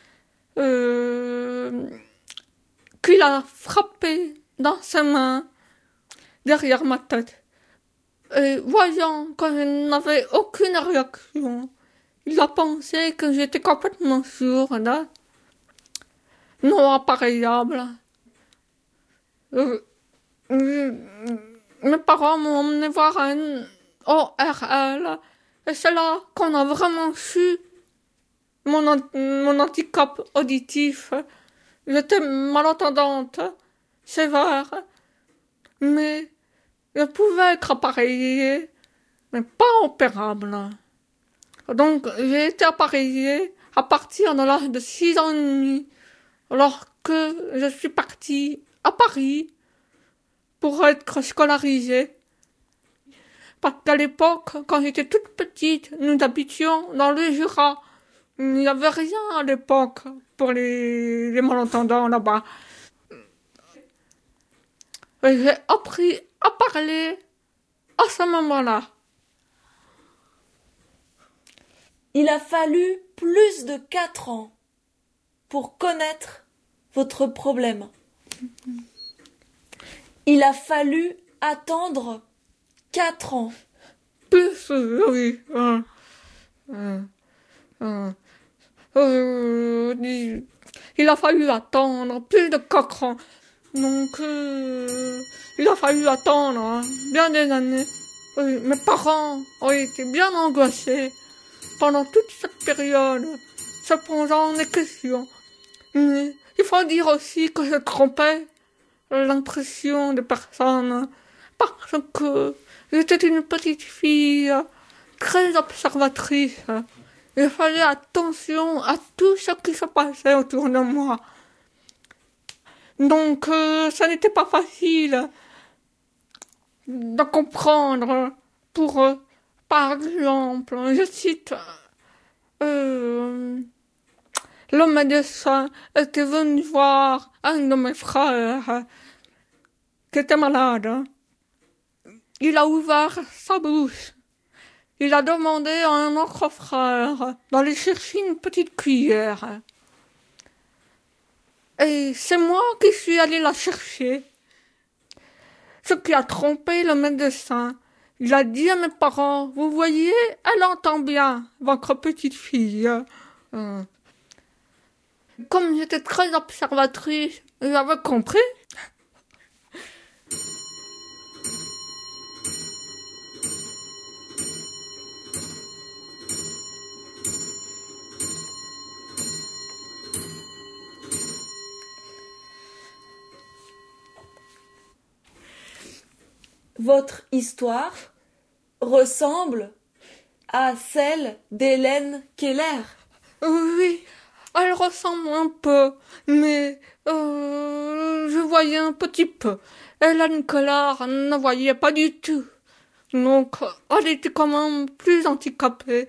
euh, qu'il a frappé dans ses mains derrière ma tête. Et voyant que je n'avais aucune réaction, il a pensé que j'étais complètement sourde, non appareillable. Euh, euh, mes parents m'ont emmené voir un O R L, et c'est là qu'on a vraiment su mon, mon handicap auditif. J'étais malentendante, sévère, mais je pouvais être appareillée, mais pas opérable. Donc j'ai été appareillée à partir de l'âge de six ans et demi, lorsque je suis partie à Paris pour être scolarisée. Parce qu'à l'époque, quand j'étais toute petite, nous habitions dans le Jura. Il n'y avait rien à l'époque pour les, les malentendants là-bas. Et j'ai appris à parler à ce moment-là. Il a fallu plus de quatre ans pour connaître votre problème. Il a fallu attendre quatre ans. Plus, oui. Euh, euh, euh, euh, il a fallu attendre plus de quatre ans. Donc, euh, il a fallu attendre hein, bien des années. Oui, mes parents ont été bien angoissés pendant toute cette période, se posant des questions. Mais il faut dire aussi que je trompais l'impression des personnes parce que j'étais une petite fille très observatrice. Il fallait attention à tout ce qui se passait autour de moi. Donc, euh, ça n'était pas facile de comprendre pour, euh, par exemple, je cite, euh, le médecin était venu voir un de mes frères qui était malade. Il a ouvert sa bouche. Il a demandé à un autre frère d'aller chercher une petite cuillère. Et c'est moi qui suis allée la chercher. Ce qui a trompé le médecin. Il a dit à mes parents, vous voyez, elle entend bien, votre petite fille. Euh. Comme j'étais très observatrice, j'avais compris. Votre histoire ressemble à celle d'Hélène Keller. Oui, elle ressemble un peu, mais euh, je voyais un petit peu. Hélène Keller ne voyait pas du tout. Donc, elle était quand même plus handicapée.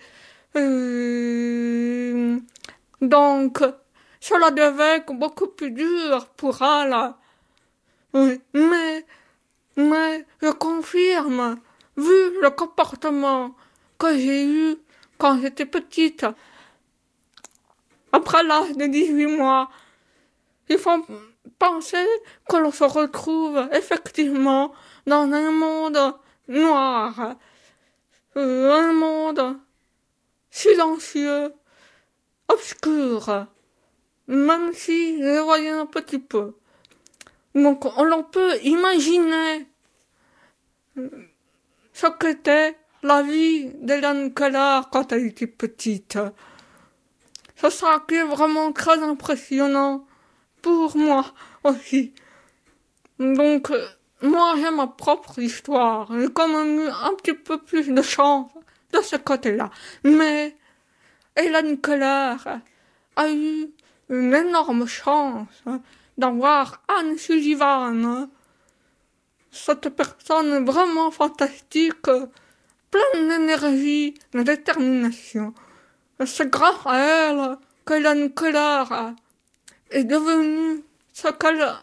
Euh, donc, cela devait être beaucoup plus dur pour elle. Oui, mais... Mais je confirme, vu le comportement que j'ai eu quand j'étais petite, après l'âge de dix-huit mois. Il faut penser que l'on se retrouve effectivement dans un monde noir, euh, un monde silencieux, obscur, même si je voyais un petit peu. Donc on peut imaginer ce qu'était la vie d'Hélène Keller quand elle était petite. Ce sera qui est vraiment très impressionnant pour moi aussi. Donc, moi j'ai ma propre histoire. J'ai quand même eu un petit peu plus de chance de ce côté-là. Mais Hélène Keller a eu une énorme chance d'avoir Anne Sullivan, cette personne vraiment fantastique, pleine d'énergie, de détermination. C'est grâce à elle qu'Hélène Keller est devenue ce qu'elle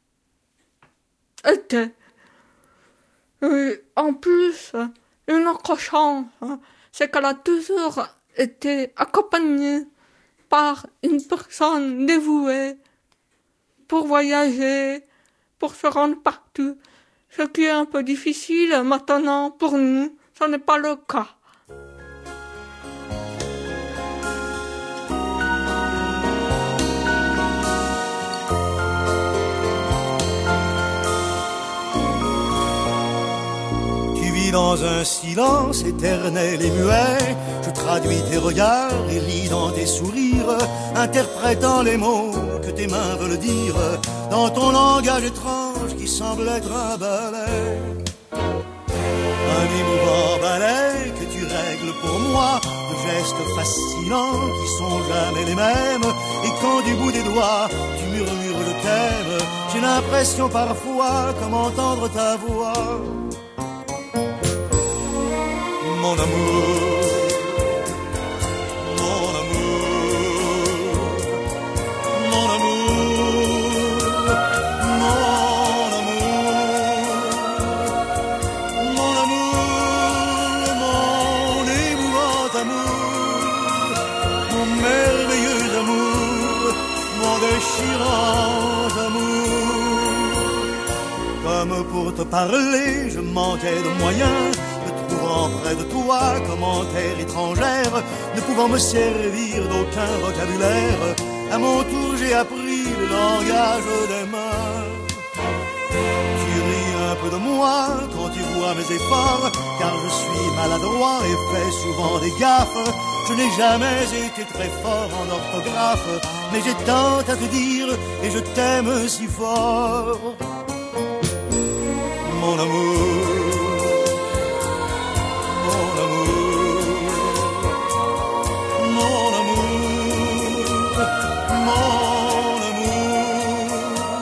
était. Et en plus, une autre chance, c'est qu'elle a toujours été accompagnée par une personne dévouée pour voyager, pour se rendre partout. Ce qui est un peu difficile maintenant pour nous, ce n'est pas le cas. Tu vis dans un silence éternel et muet. Je traduis tes regards et lis dans tes sourires, interprétant les mots que tes mains veulent dire, dans ton langage étrange qui semble être un ballet. Un émouvant ballet que tu règles pour moi, de gestes fascinants qui sont jamais les mêmes. Et quand du bout des doigts tu murmures je t'aime, j'ai l'impression parfois comme entendre ta voix. Mon amour, déchirant amour. Comme pour te parler, je manquais de moyens, me trouvant près de toi comme en terre étrangère, ne pouvant me servir d'aucun vocabulaire. À mon tour j'ai appris le langage des mains. Tu ris un peu de moi quand tu vois mes efforts, car je suis maladroit et fais souvent des gaffes. Je n'ai jamais été très fort en orthographe, mais j'ai tant à te dire et je t'aime si fort. Mon amour, mon amour, mon amour, mon amour,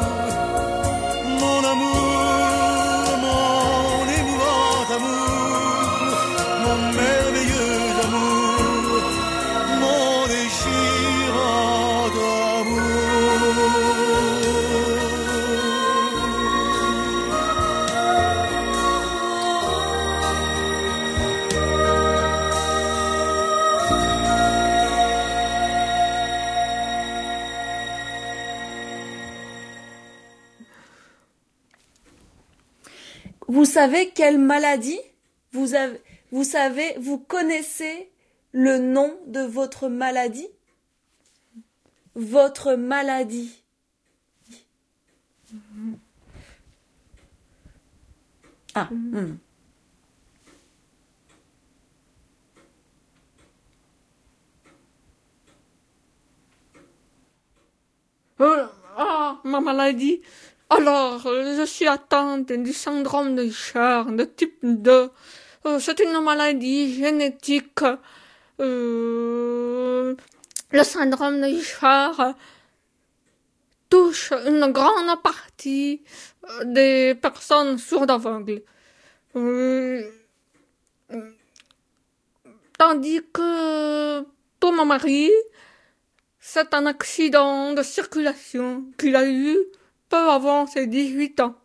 mon amour, mon émouvant amour, mon merveilleux amour, mon déchirant amour. Vous savez quelle maladie vous avez, vous savez, vous connaissez le nom de votre maladie? Votre maladie. Ah. Hmm. Euh, ah, ma maladie. Alors, euh, je suis atteinte du syndrome de Usher de type deux. Euh, c'est une maladie génétique. Euh, le syndrome de Usher touche une grande partie des personnes sourdes aveugles. Euh, tandis que pour mon mari, c'est un accident de circulation qu'il a eu peu avant ses dix-huit ans.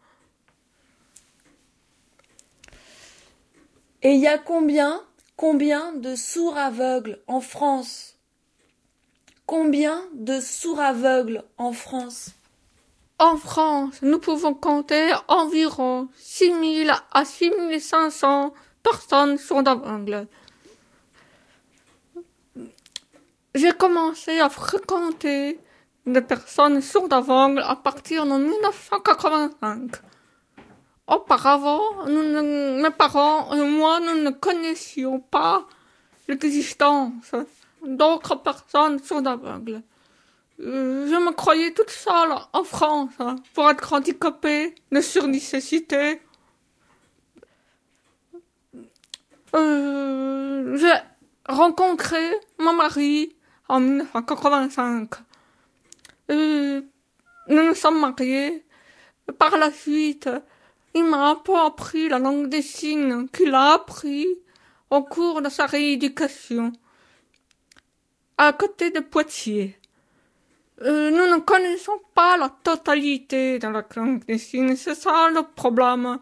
Et il y a combien, combien de sourds aveugles en France? combien de sourds-aveugles en France? En France, nous pouvons compter environ six mille à six mille cinq cents personnes sourdes-aveugles. J'ai commencé à fréquenter des personnes sourdes-aveugles à partir de mille neuf cent quatre-vingt-cinq. Auparavant, nous ne, mes parents et moi, nous ne connaissions pas l'existence d'autres personnes sourdes-aveugles. Euh, je me croyais toute seule en France hein, pour être handicapée de surdicécité. Euh, j'ai rencontré mon mari en mille neuf cent quatre-vingt-cinq. Euh, nous nous sommes mariés. Par la suite, il m'a un peu appris la langue des signes qu'il a appris au cours de sa rééducation à côté de Poitiers. Euh, nous ne connaissons pas la totalité de la langue des signes, c'est ça le problème.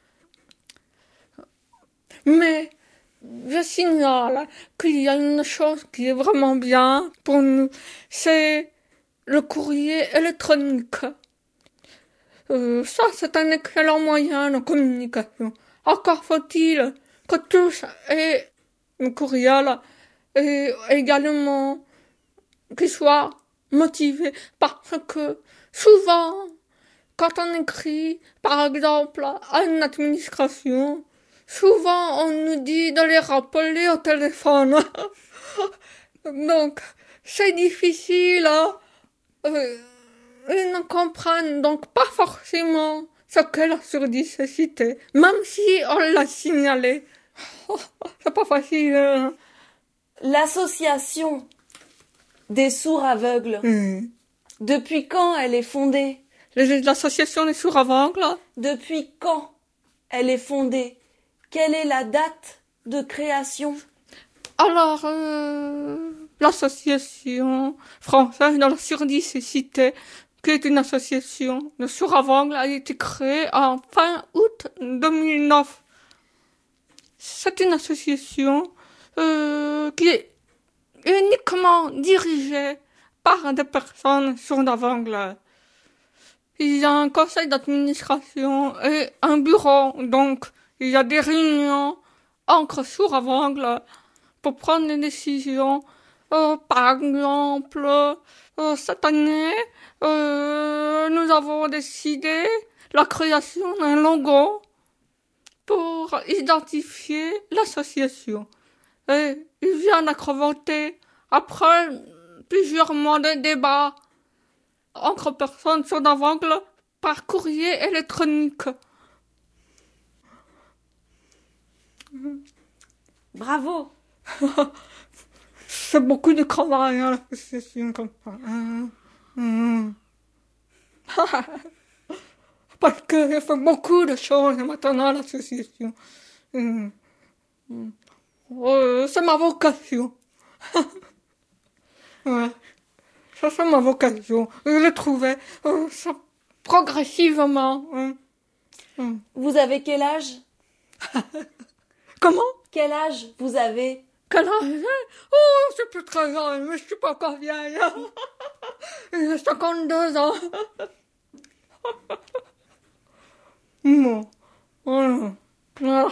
Mais je signale qu'il y a une chose qui est vraiment bien pour nous, c'est le courrier électronique. Euh, ça, c'est un excellent moyen de communication. Encore faut-il que tous aient un courriel et également qu'ils soient motivés parce que souvent, quand on écrit, par exemple, à une administration, souvent on nous dit de les rappeler au téléphone. Donc, c'est difficile, hein. Euh, ils ne comprennent donc pas forcément ce qu'est la surdicécité, même si on l'a signalé. C'est pas facile. Hein. L'association des sourds aveugles, mmh. depuis quand elle est fondée? L'association des sourds aveugles? Depuis quand elle est fondée? Quelle est la date de création? Alors, euh, l'association française de la surdicécité, qui est une association de sourds aveugles, a été créée en fin août deux mille neuf. C'est une association euh, qui est uniquement dirigée par des personnes sourdes aveugles. Il y a un conseil d'administration et un bureau, donc il y a des réunions entre sourds aveugles pour prendre des décisions. Euh, par exemple, euh, cette année, euh, nous avons décidé la création d'un logo pour identifier l'association. Et il vient d'être voté après plusieurs mois de débats entre personnes sourdes aveugles par courrier électronique. Bravo. C'est beaucoup de travail, hein, l'association comme ça. Mmh. Mmh. Parce que j'ai fait beaucoup de choses maintenant à l'association. Mmh. Mmh. Euh, c'est ma vocation. Ouais. Ça, c'est ma vocation. Je l'ai trouvé euh, ça, progressivement. Mmh. Mmh. Vous avez quel âge? Comment? Quel âge vous avez? Quel âge? Oh, c'est plus très jeune, mais je suis pas encore vieille. J'ai cinquante-deux ans. Bon. Voilà. Voilà.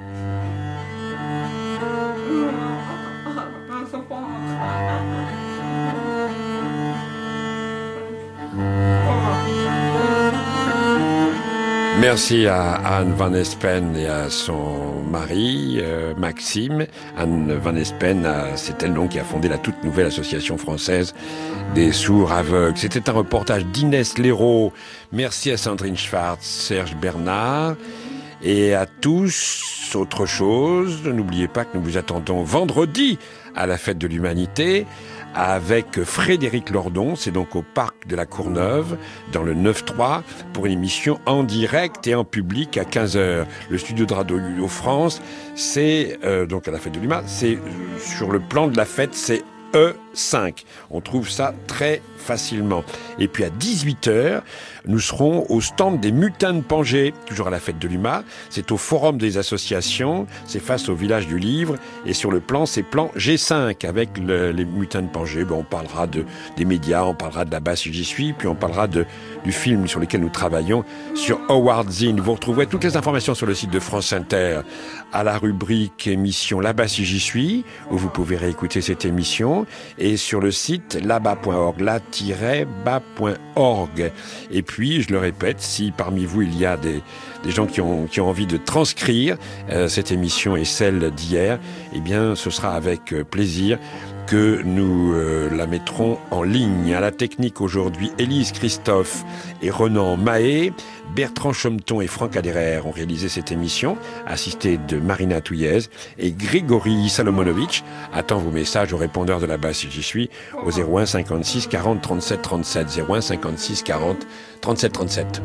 Merci à Anne Van Espen et à son mari, euh, Maxime. Anne Van Espen, a, c'est elle donc qui a fondé la toute nouvelle association française des sourds aveugles. C'était un reportage d'Inès Léraud. Merci à Sandrine Schwartz, Serge Bernard et à tous. Autre chose, n'oubliez pas que nous vous attendons vendredi à la Fête de l'Humanité avec Frédéric Lordon, c'est donc au Parc de la Courneuve, dans le neuf trois, pour une émission en direct et en public à quinze heures. Le studio de Radio France, c'est, euh, donc à la Fête de l'Humain, c'est, euh, sur le plan de la fête, c'est E cinq. On trouve ça très facilement. Et puis à dix-huit heures, nous serons au stand des Mutins de Pangée, toujours à la fête de l'U M A. C'est au Forum des associations, c'est face au village du livre, et sur le plan, c'est plan G cinq avec le, les Mutins de Pangée. Bon, on parlera de, des médias, on parlera de là-bas si j'y suis, puis on parlera de, du film sur lequel nous travaillons, sur Howard Zinn. Vous retrouverez toutes les informations sur le site de France Inter, à la rubrique émission Là-bas si j'y suis, où vous pouvez réécouter cette émission, et sur le site là-bas point org, là-bas point org. Et puis, je le répète, si parmi vous il y a des, des gens qui ont, qui ont envie de transcrire euh, cette émission et celle d'hier, eh bien, ce sera avec euh, plaisir que nous euh, la mettrons en ligne. À la technique aujourd'hui, Élise Christophe et Renan Mahé, Bertrand Chometon et Franck Aderer ont réalisé cette émission, assistés de Marina Touillez et Grégory Salomonovitch. Attends vos messages au répondeur de là-bas si j'y suis, au zéro un cinquante-six quarante trente-sept trente-sept, zéro un cinquante-six quarante trente-sept trente-sept.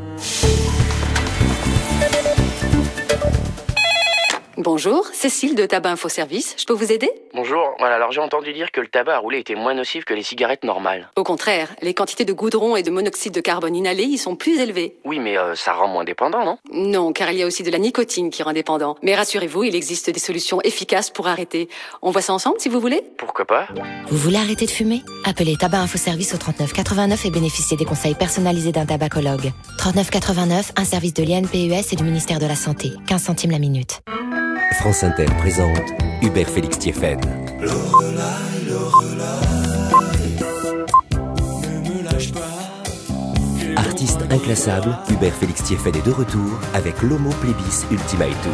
Bonjour, Cécile de Tabac Info Service, je peux vous aider? Bonjour, voilà, alors j'ai entendu dire que le tabac à rouler était moins nocif que les cigarettes normales. Au contraire, les quantités de goudron et de monoxyde de carbone inhalé y sont plus élevées. Oui, mais euh, ça rend moins dépendant, non? Non, car il y a aussi de la nicotine qui rend dépendant. Mais rassurez-vous, il existe des solutions efficaces pour arrêter. On voit ça ensemble si vous voulez? Pourquoi pas? Vous voulez arrêter de fumer? Appelez Tabac Info Service au trente-neuf quatre-vingt-neuf et bénéficiez des conseils personnalisés d'un tabacologue. trente-neuf quatre-vingt-neuf, un service de l'I N P E S et du ministère de la Santé. quinze centimes la minute. France Inter présente Hubert Félix Thiéphène. Lorelai, Lorelai, ne me lâche pas. Artiste inclassable, Hubert Félix Thiéphène est de retour avec l'Homo Plebis Ultimate Tour.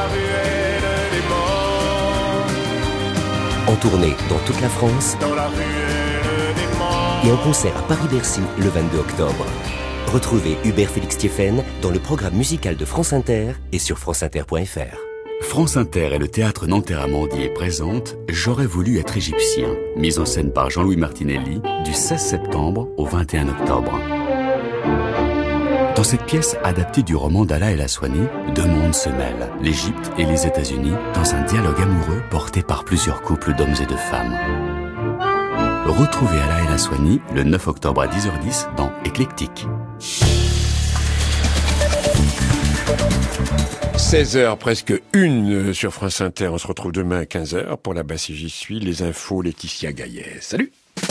En tournée dans toute la France et en concert à Paris-Bercy le vingt-deux octobre. Retrouvez Hubert Félix Thiéphène dans le programme musical de France Inter et sur franceinter point f r. France Inter et le théâtre Nanterre-Amandier présentent J'aurais voulu être égyptien, mise en scène par Jean-Louis Martinelli, du seize septembre au vingt et un octobre. Dans cette pièce adaptée du roman d'Ala El Aswani, deux mondes se mêlent, l'Égypte et les États-Unis, dans un dialogue amoureux porté par plusieurs couples d'hommes et de femmes. Retrouvez Ala El Aswani le neuf octobre à dix heures dix dans Éclectique. seize heures, presque une sur France Inter. On se retrouve demain à quinze heures pour Là-bas si j'y suis. Les infos, Laetitia Gaillet. Salut!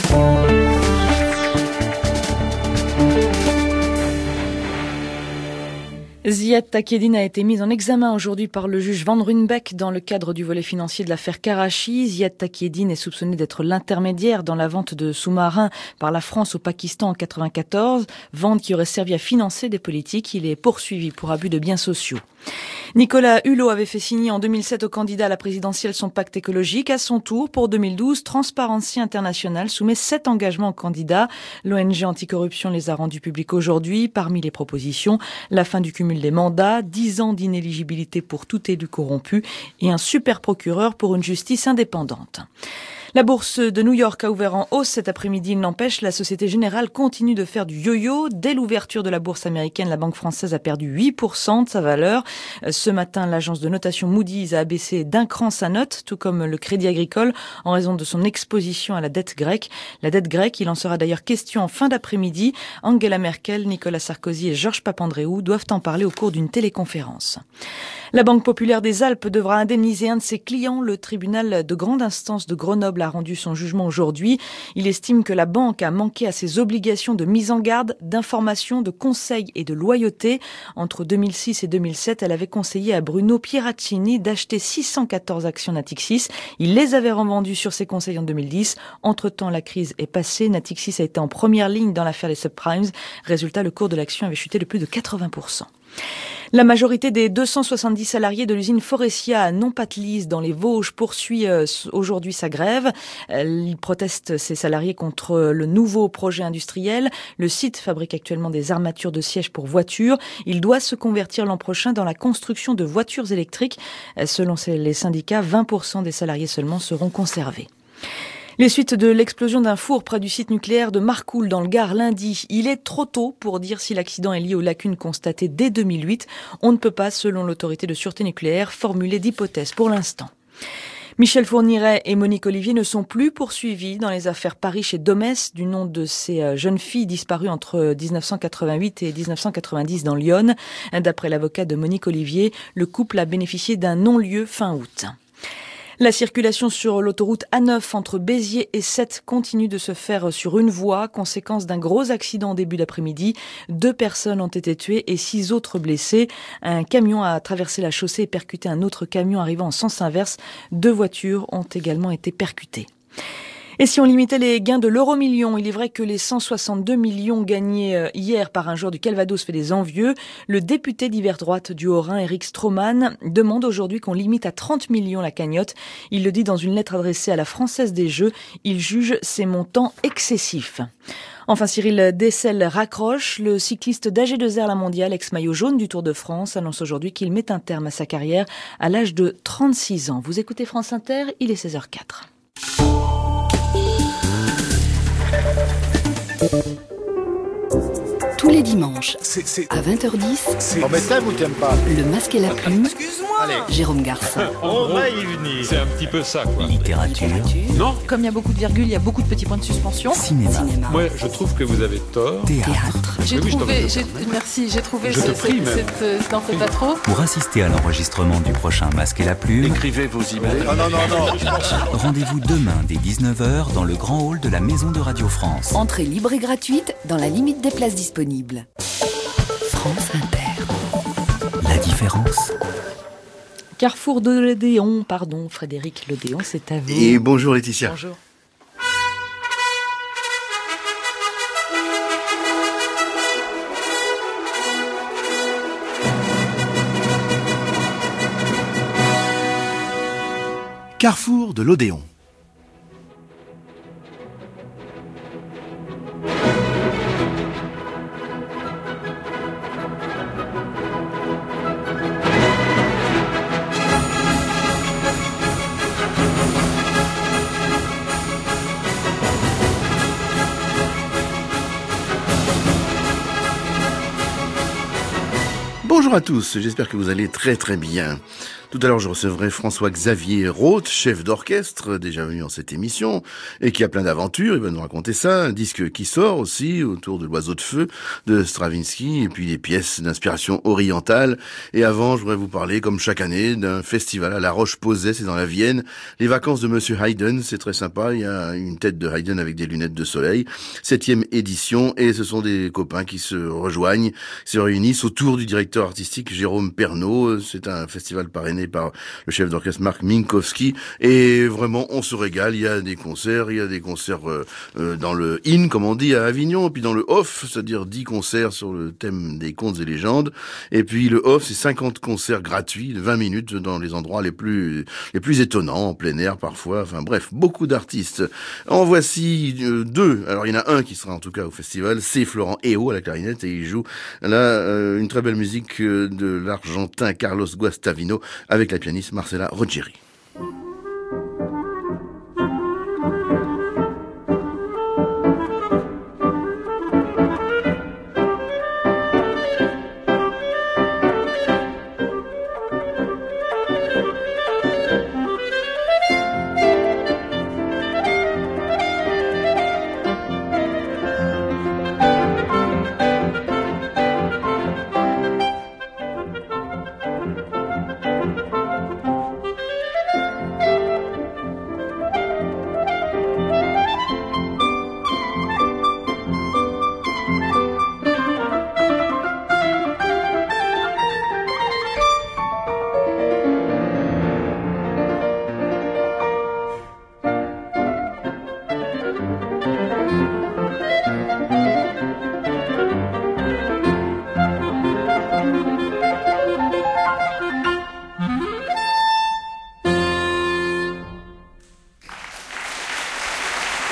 Ziad Takieddine a été mise en examen aujourd'hui par le juge Van Ruynbeck dans le cadre du volet financier de l'affaire Karachi. Ziad Takieddine est soupçonné d'être l'intermédiaire dans la vente de sous-marins par la France au Pakistan en quatre-vingt-quatorze, vente qui aurait servi à financer des politiques. Il est poursuivi pour abus de biens sociaux. Nicolas Hulot avait fait signer en deux mille sept au candidat à la présidentielle son pacte écologique. À son tour, pour deux mille douze, Transparency International soumet sept engagements aux candidats. L'O N G anticorruption les a rendus publics aujourd'hui. Parmi les propositions, la fin du cumul des mandats, dix ans d'inéligibilité pour tout élu corrompu et un super procureur pour une justice indépendante. La bourse de New York a ouvert en hausse cet après-midi. Il n'empêche, la Société Générale continue de faire du yo-yo. Dès l'ouverture de la bourse américaine, la banque française a perdu huit pour cent de sa valeur. Ce matin, l'agence de notation Moody's a abaissé d'un cran sa note, tout comme le Crédit Agricole, en raison de son exposition à la dette grecque. La dette grecque, il en sera d'ailleurs question en fin d'après-midi. Angela Merkel, Nicolas Sarkozy et Georges Papandréou doivent en parler au cours d'une téléconférence. La Banque populaire des Alpes devra indemniser un de ses clients. Le tribunal de grande instance de Grenoble a rendu son jugement aujourd'hui. Il estime que la banque a manqué à ses obligations de mise en garde, d'information, de conseil et de loyauté. Entre deux mille six et deux mille sept, elle avait conseillé à Bruno Pieraccini d'acheter six cent quatorze actions Natixis. Il les avait revendues sur ses conseils en deux mille dix. Entre-temps, la crise est passée. Natixis a été en première ligne dans l'affaire des subprimes. Résultat, le cours de l'action avait chuté de plus de quatre-vingts pour cent. La majorité des deux cent soixante-dix salariés de l'usine Forestia à Nompatelise dans les Vosges poursuit euh, aujourd'hui sa grève. Euh, ils protestent, ces salariés, contre le nouveau projet industriel. Le site fabrique actuellement des armatures de sièges pour voitures. Il doit se convertir l'an prochain dans la construction de voitures électriques. Euh, selon les syndicats, vingt pour cent des salariés seulement seront conservés. Les suites de l'explosion d'un four près du site nucléaire de Marcoule dans le Gard lundi. Il est trop tôt pour dire si l'accident est lié aux lacunes constatées dès deux mille huit. On ne peut pas, selon l'autorité de sûreté nucléaire, formuler d'hypothèse pour l'instant. Michel Fourniret et Monique Olivier ne sont plus poursuivis dans les affaires Paris chez Domès du nom de ces jeunes filles disparues entre dix-neuf cent quatre-vingt-huit et dix-neuf cent quatre-vingt-dix dans l'Yonne. D'après l'avocat de Monique Olivier, le couple a bénéficié d'un non-lieu fin août. La circulation sur l'autoroute A neuf entre Béziers et Sète continue de se faire sur une voie, conséquence d'un gros accident en début d'après-midi. Deux personnes ont été tuées et six autres blessées. Un camion a traversé la chaussée et percuté un autre camion arrivant en sens inverse. Deux voitures ont également été percutées. Et si on limitait les gains de l'euro-million, il est vrai que les cent soixante-deux millions gagnés hier par un joueur du Calvados fait des envieux. Le député d'hiver droite du Haut-Rhin, Éric Stroman, demande aujourd'hui qu'on limite à trente millions la cagnotte. Il le dit dans une lettre adressée à la Française des Jeux. Il juge ces montants excessifs. Enfin, Cyril Dessel raccroche. Le cycliste d'A G deux R La Mondiale, ex-maillot jaune du Tour de France, annonce aujourd'hui qu'il met un terme à sa carrière à l'âge de trente-six ans. Vous écoutez France Inter, il est seize heures quatre. Tous les dimanches, à vingt heures dix, on met t'aimes ou t'aimes pas Le Masque et la Plume, Allez. Jérôme Garcin. On va y venir. C'est un petit peu ça, quoi. Littérature. Non. Comme il y a beaucoup de virgules, il y a beaucoup de petits points de suspension. Cinéma. Cinéma. Moi, je trouve que vous avez tort. Théâtre. J'ai Oui, oui, trouvé, je j'ai, merci, j'ai trouvé Je te ce- prie, cette, même. cette, euh, n'en fais pas trop. Pour assister à l'enregistrement du prochain Masque et la Plume, Écrivez vos emails. Non, non, non, non. rendez-vous demain dès dix-neuf heures dans le grand hall de la Maison de Radio France. Entrée libre et gratuite dans la limite des places disponibles. France Inter. La différence. Carrefour de l'Odéon, pardon, Frédéric Lodéon, c'est à vous. Et bonjour Laetitia. Bonjour. Carrefour de l'Odéon. Bonjour à tous, j'espère que vous allez très très bien. Tout à l'heure, je recevrai François-Xavier Roth, chef d'orchestre, déjà venu en cette émission, et qui a plein d'aventures, il va nous raconter ça, un disque qui sort aussi, autour de l'Oiseau de Feu, de Stravinsky, et puis des pièces d'inspiration orientale. Et avant, je voudrais vous parler, comme chaque année, d'un festival à La Roche-Posay, c'est dans la Vienne, les vacances de Monsieur Haydn, c'est très sympa, il y a une tête de Haydn avec des lunettes de soleil, septième édition, et ce sont des copains qui se rejoignent, se réunissent autour du directeur artistique Jérôme Pernaut, c'est un festival parrainé par le chef d'orchestre Marc Minkowski, et vraiment on se régale, il y a des concerts, il y a des concerts euh, euh, dans le in, comme on dit à Avignon, et puis dans le off, c'est-à-dire dix concerts sur le thème des contes et légendes, et puis le off c'est cinquante concerts gratuits de vingt minutes dans les endroits les plus les plus étonnants, en plein air parfois, enfin bref, beaucoup d'artistes. En voici euh, deux, alors il y en a un qui sera en tout cas au festival, c'est Florent Eo à la clarinette, et il joue là euh, une très belle musique euh, de l'Argentin Carlos Guastavino, avec la pianiste Marcela Rogeri.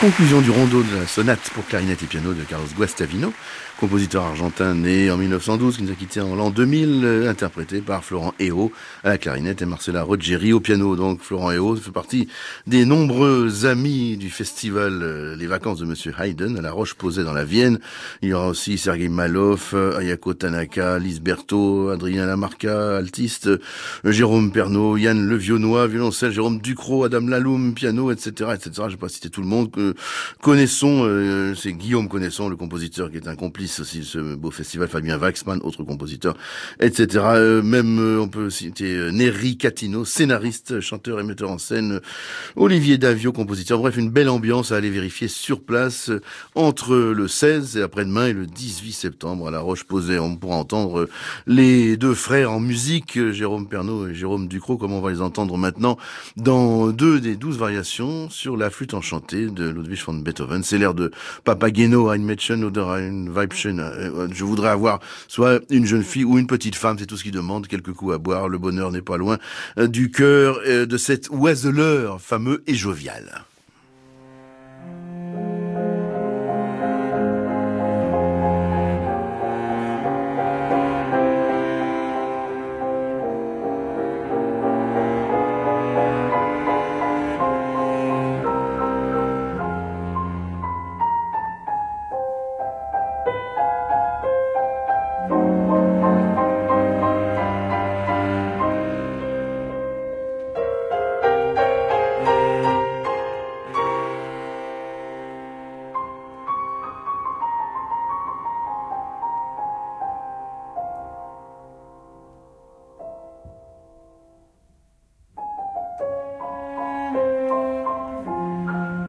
Conclusion du rondeau de la sonate pour clarinette et piano de Carlos Guastavino, compositeur argentin né en mille neuf cent douze, qui nous a quitté en l'an deux mille, euh, interprété par Florent Héot à la clarinette et Marcela Roggeri au piano. Donc Florent Héot fait partie des nombreux amis du festival euh, Les Vacances de Monsieur Haydn à la Roche-Posay dans la Vienne. Il y aura aussi Sergei Malov, euh, Ayako Tanaka, Lise Berthaud, Adrien Lamarca, altiste, euh, Jérôme Pernaut, Yann Levionnois, violoncelle, Jérôme Ducrot, Adam Laloum, piano, et cetera, et cetera. Je vais pas citer tout le monde. Que connaissons, euh, c'est Guillaume Connaissant, le compositeur qui est un complice aussi de ce beau festival, Fabien Waxman, autre compositeur, et cetera. Euh, même euh, on peut citer euh, Neri Catino, scénariste, chanteur et metteur en scène, euh, Olivier Davio, compositeur. Bref, une belle ambiance à aller vérifier sur place euh, entre le seize et après-demain et le dix-huit septembre à la Roche-Posay. On pourra entendre euh, les deux frères en musique, euh, Jérôme Pernaut et Jérôme Ducrot, comme on va les entendre maintenant dans deux des douze variations sur la flûte enchantée de Ludwig van Beethoven. C'est l'air de Papageno, ein Mädchen oder ein Weibchen. Je voudrais avoir soit une jeune fille ou une petite femme, c'est tout ce qu'il demande, quelques coups à boire, le bonheur n'est pas loin du cœur de cet oiseleur fameux et jovial.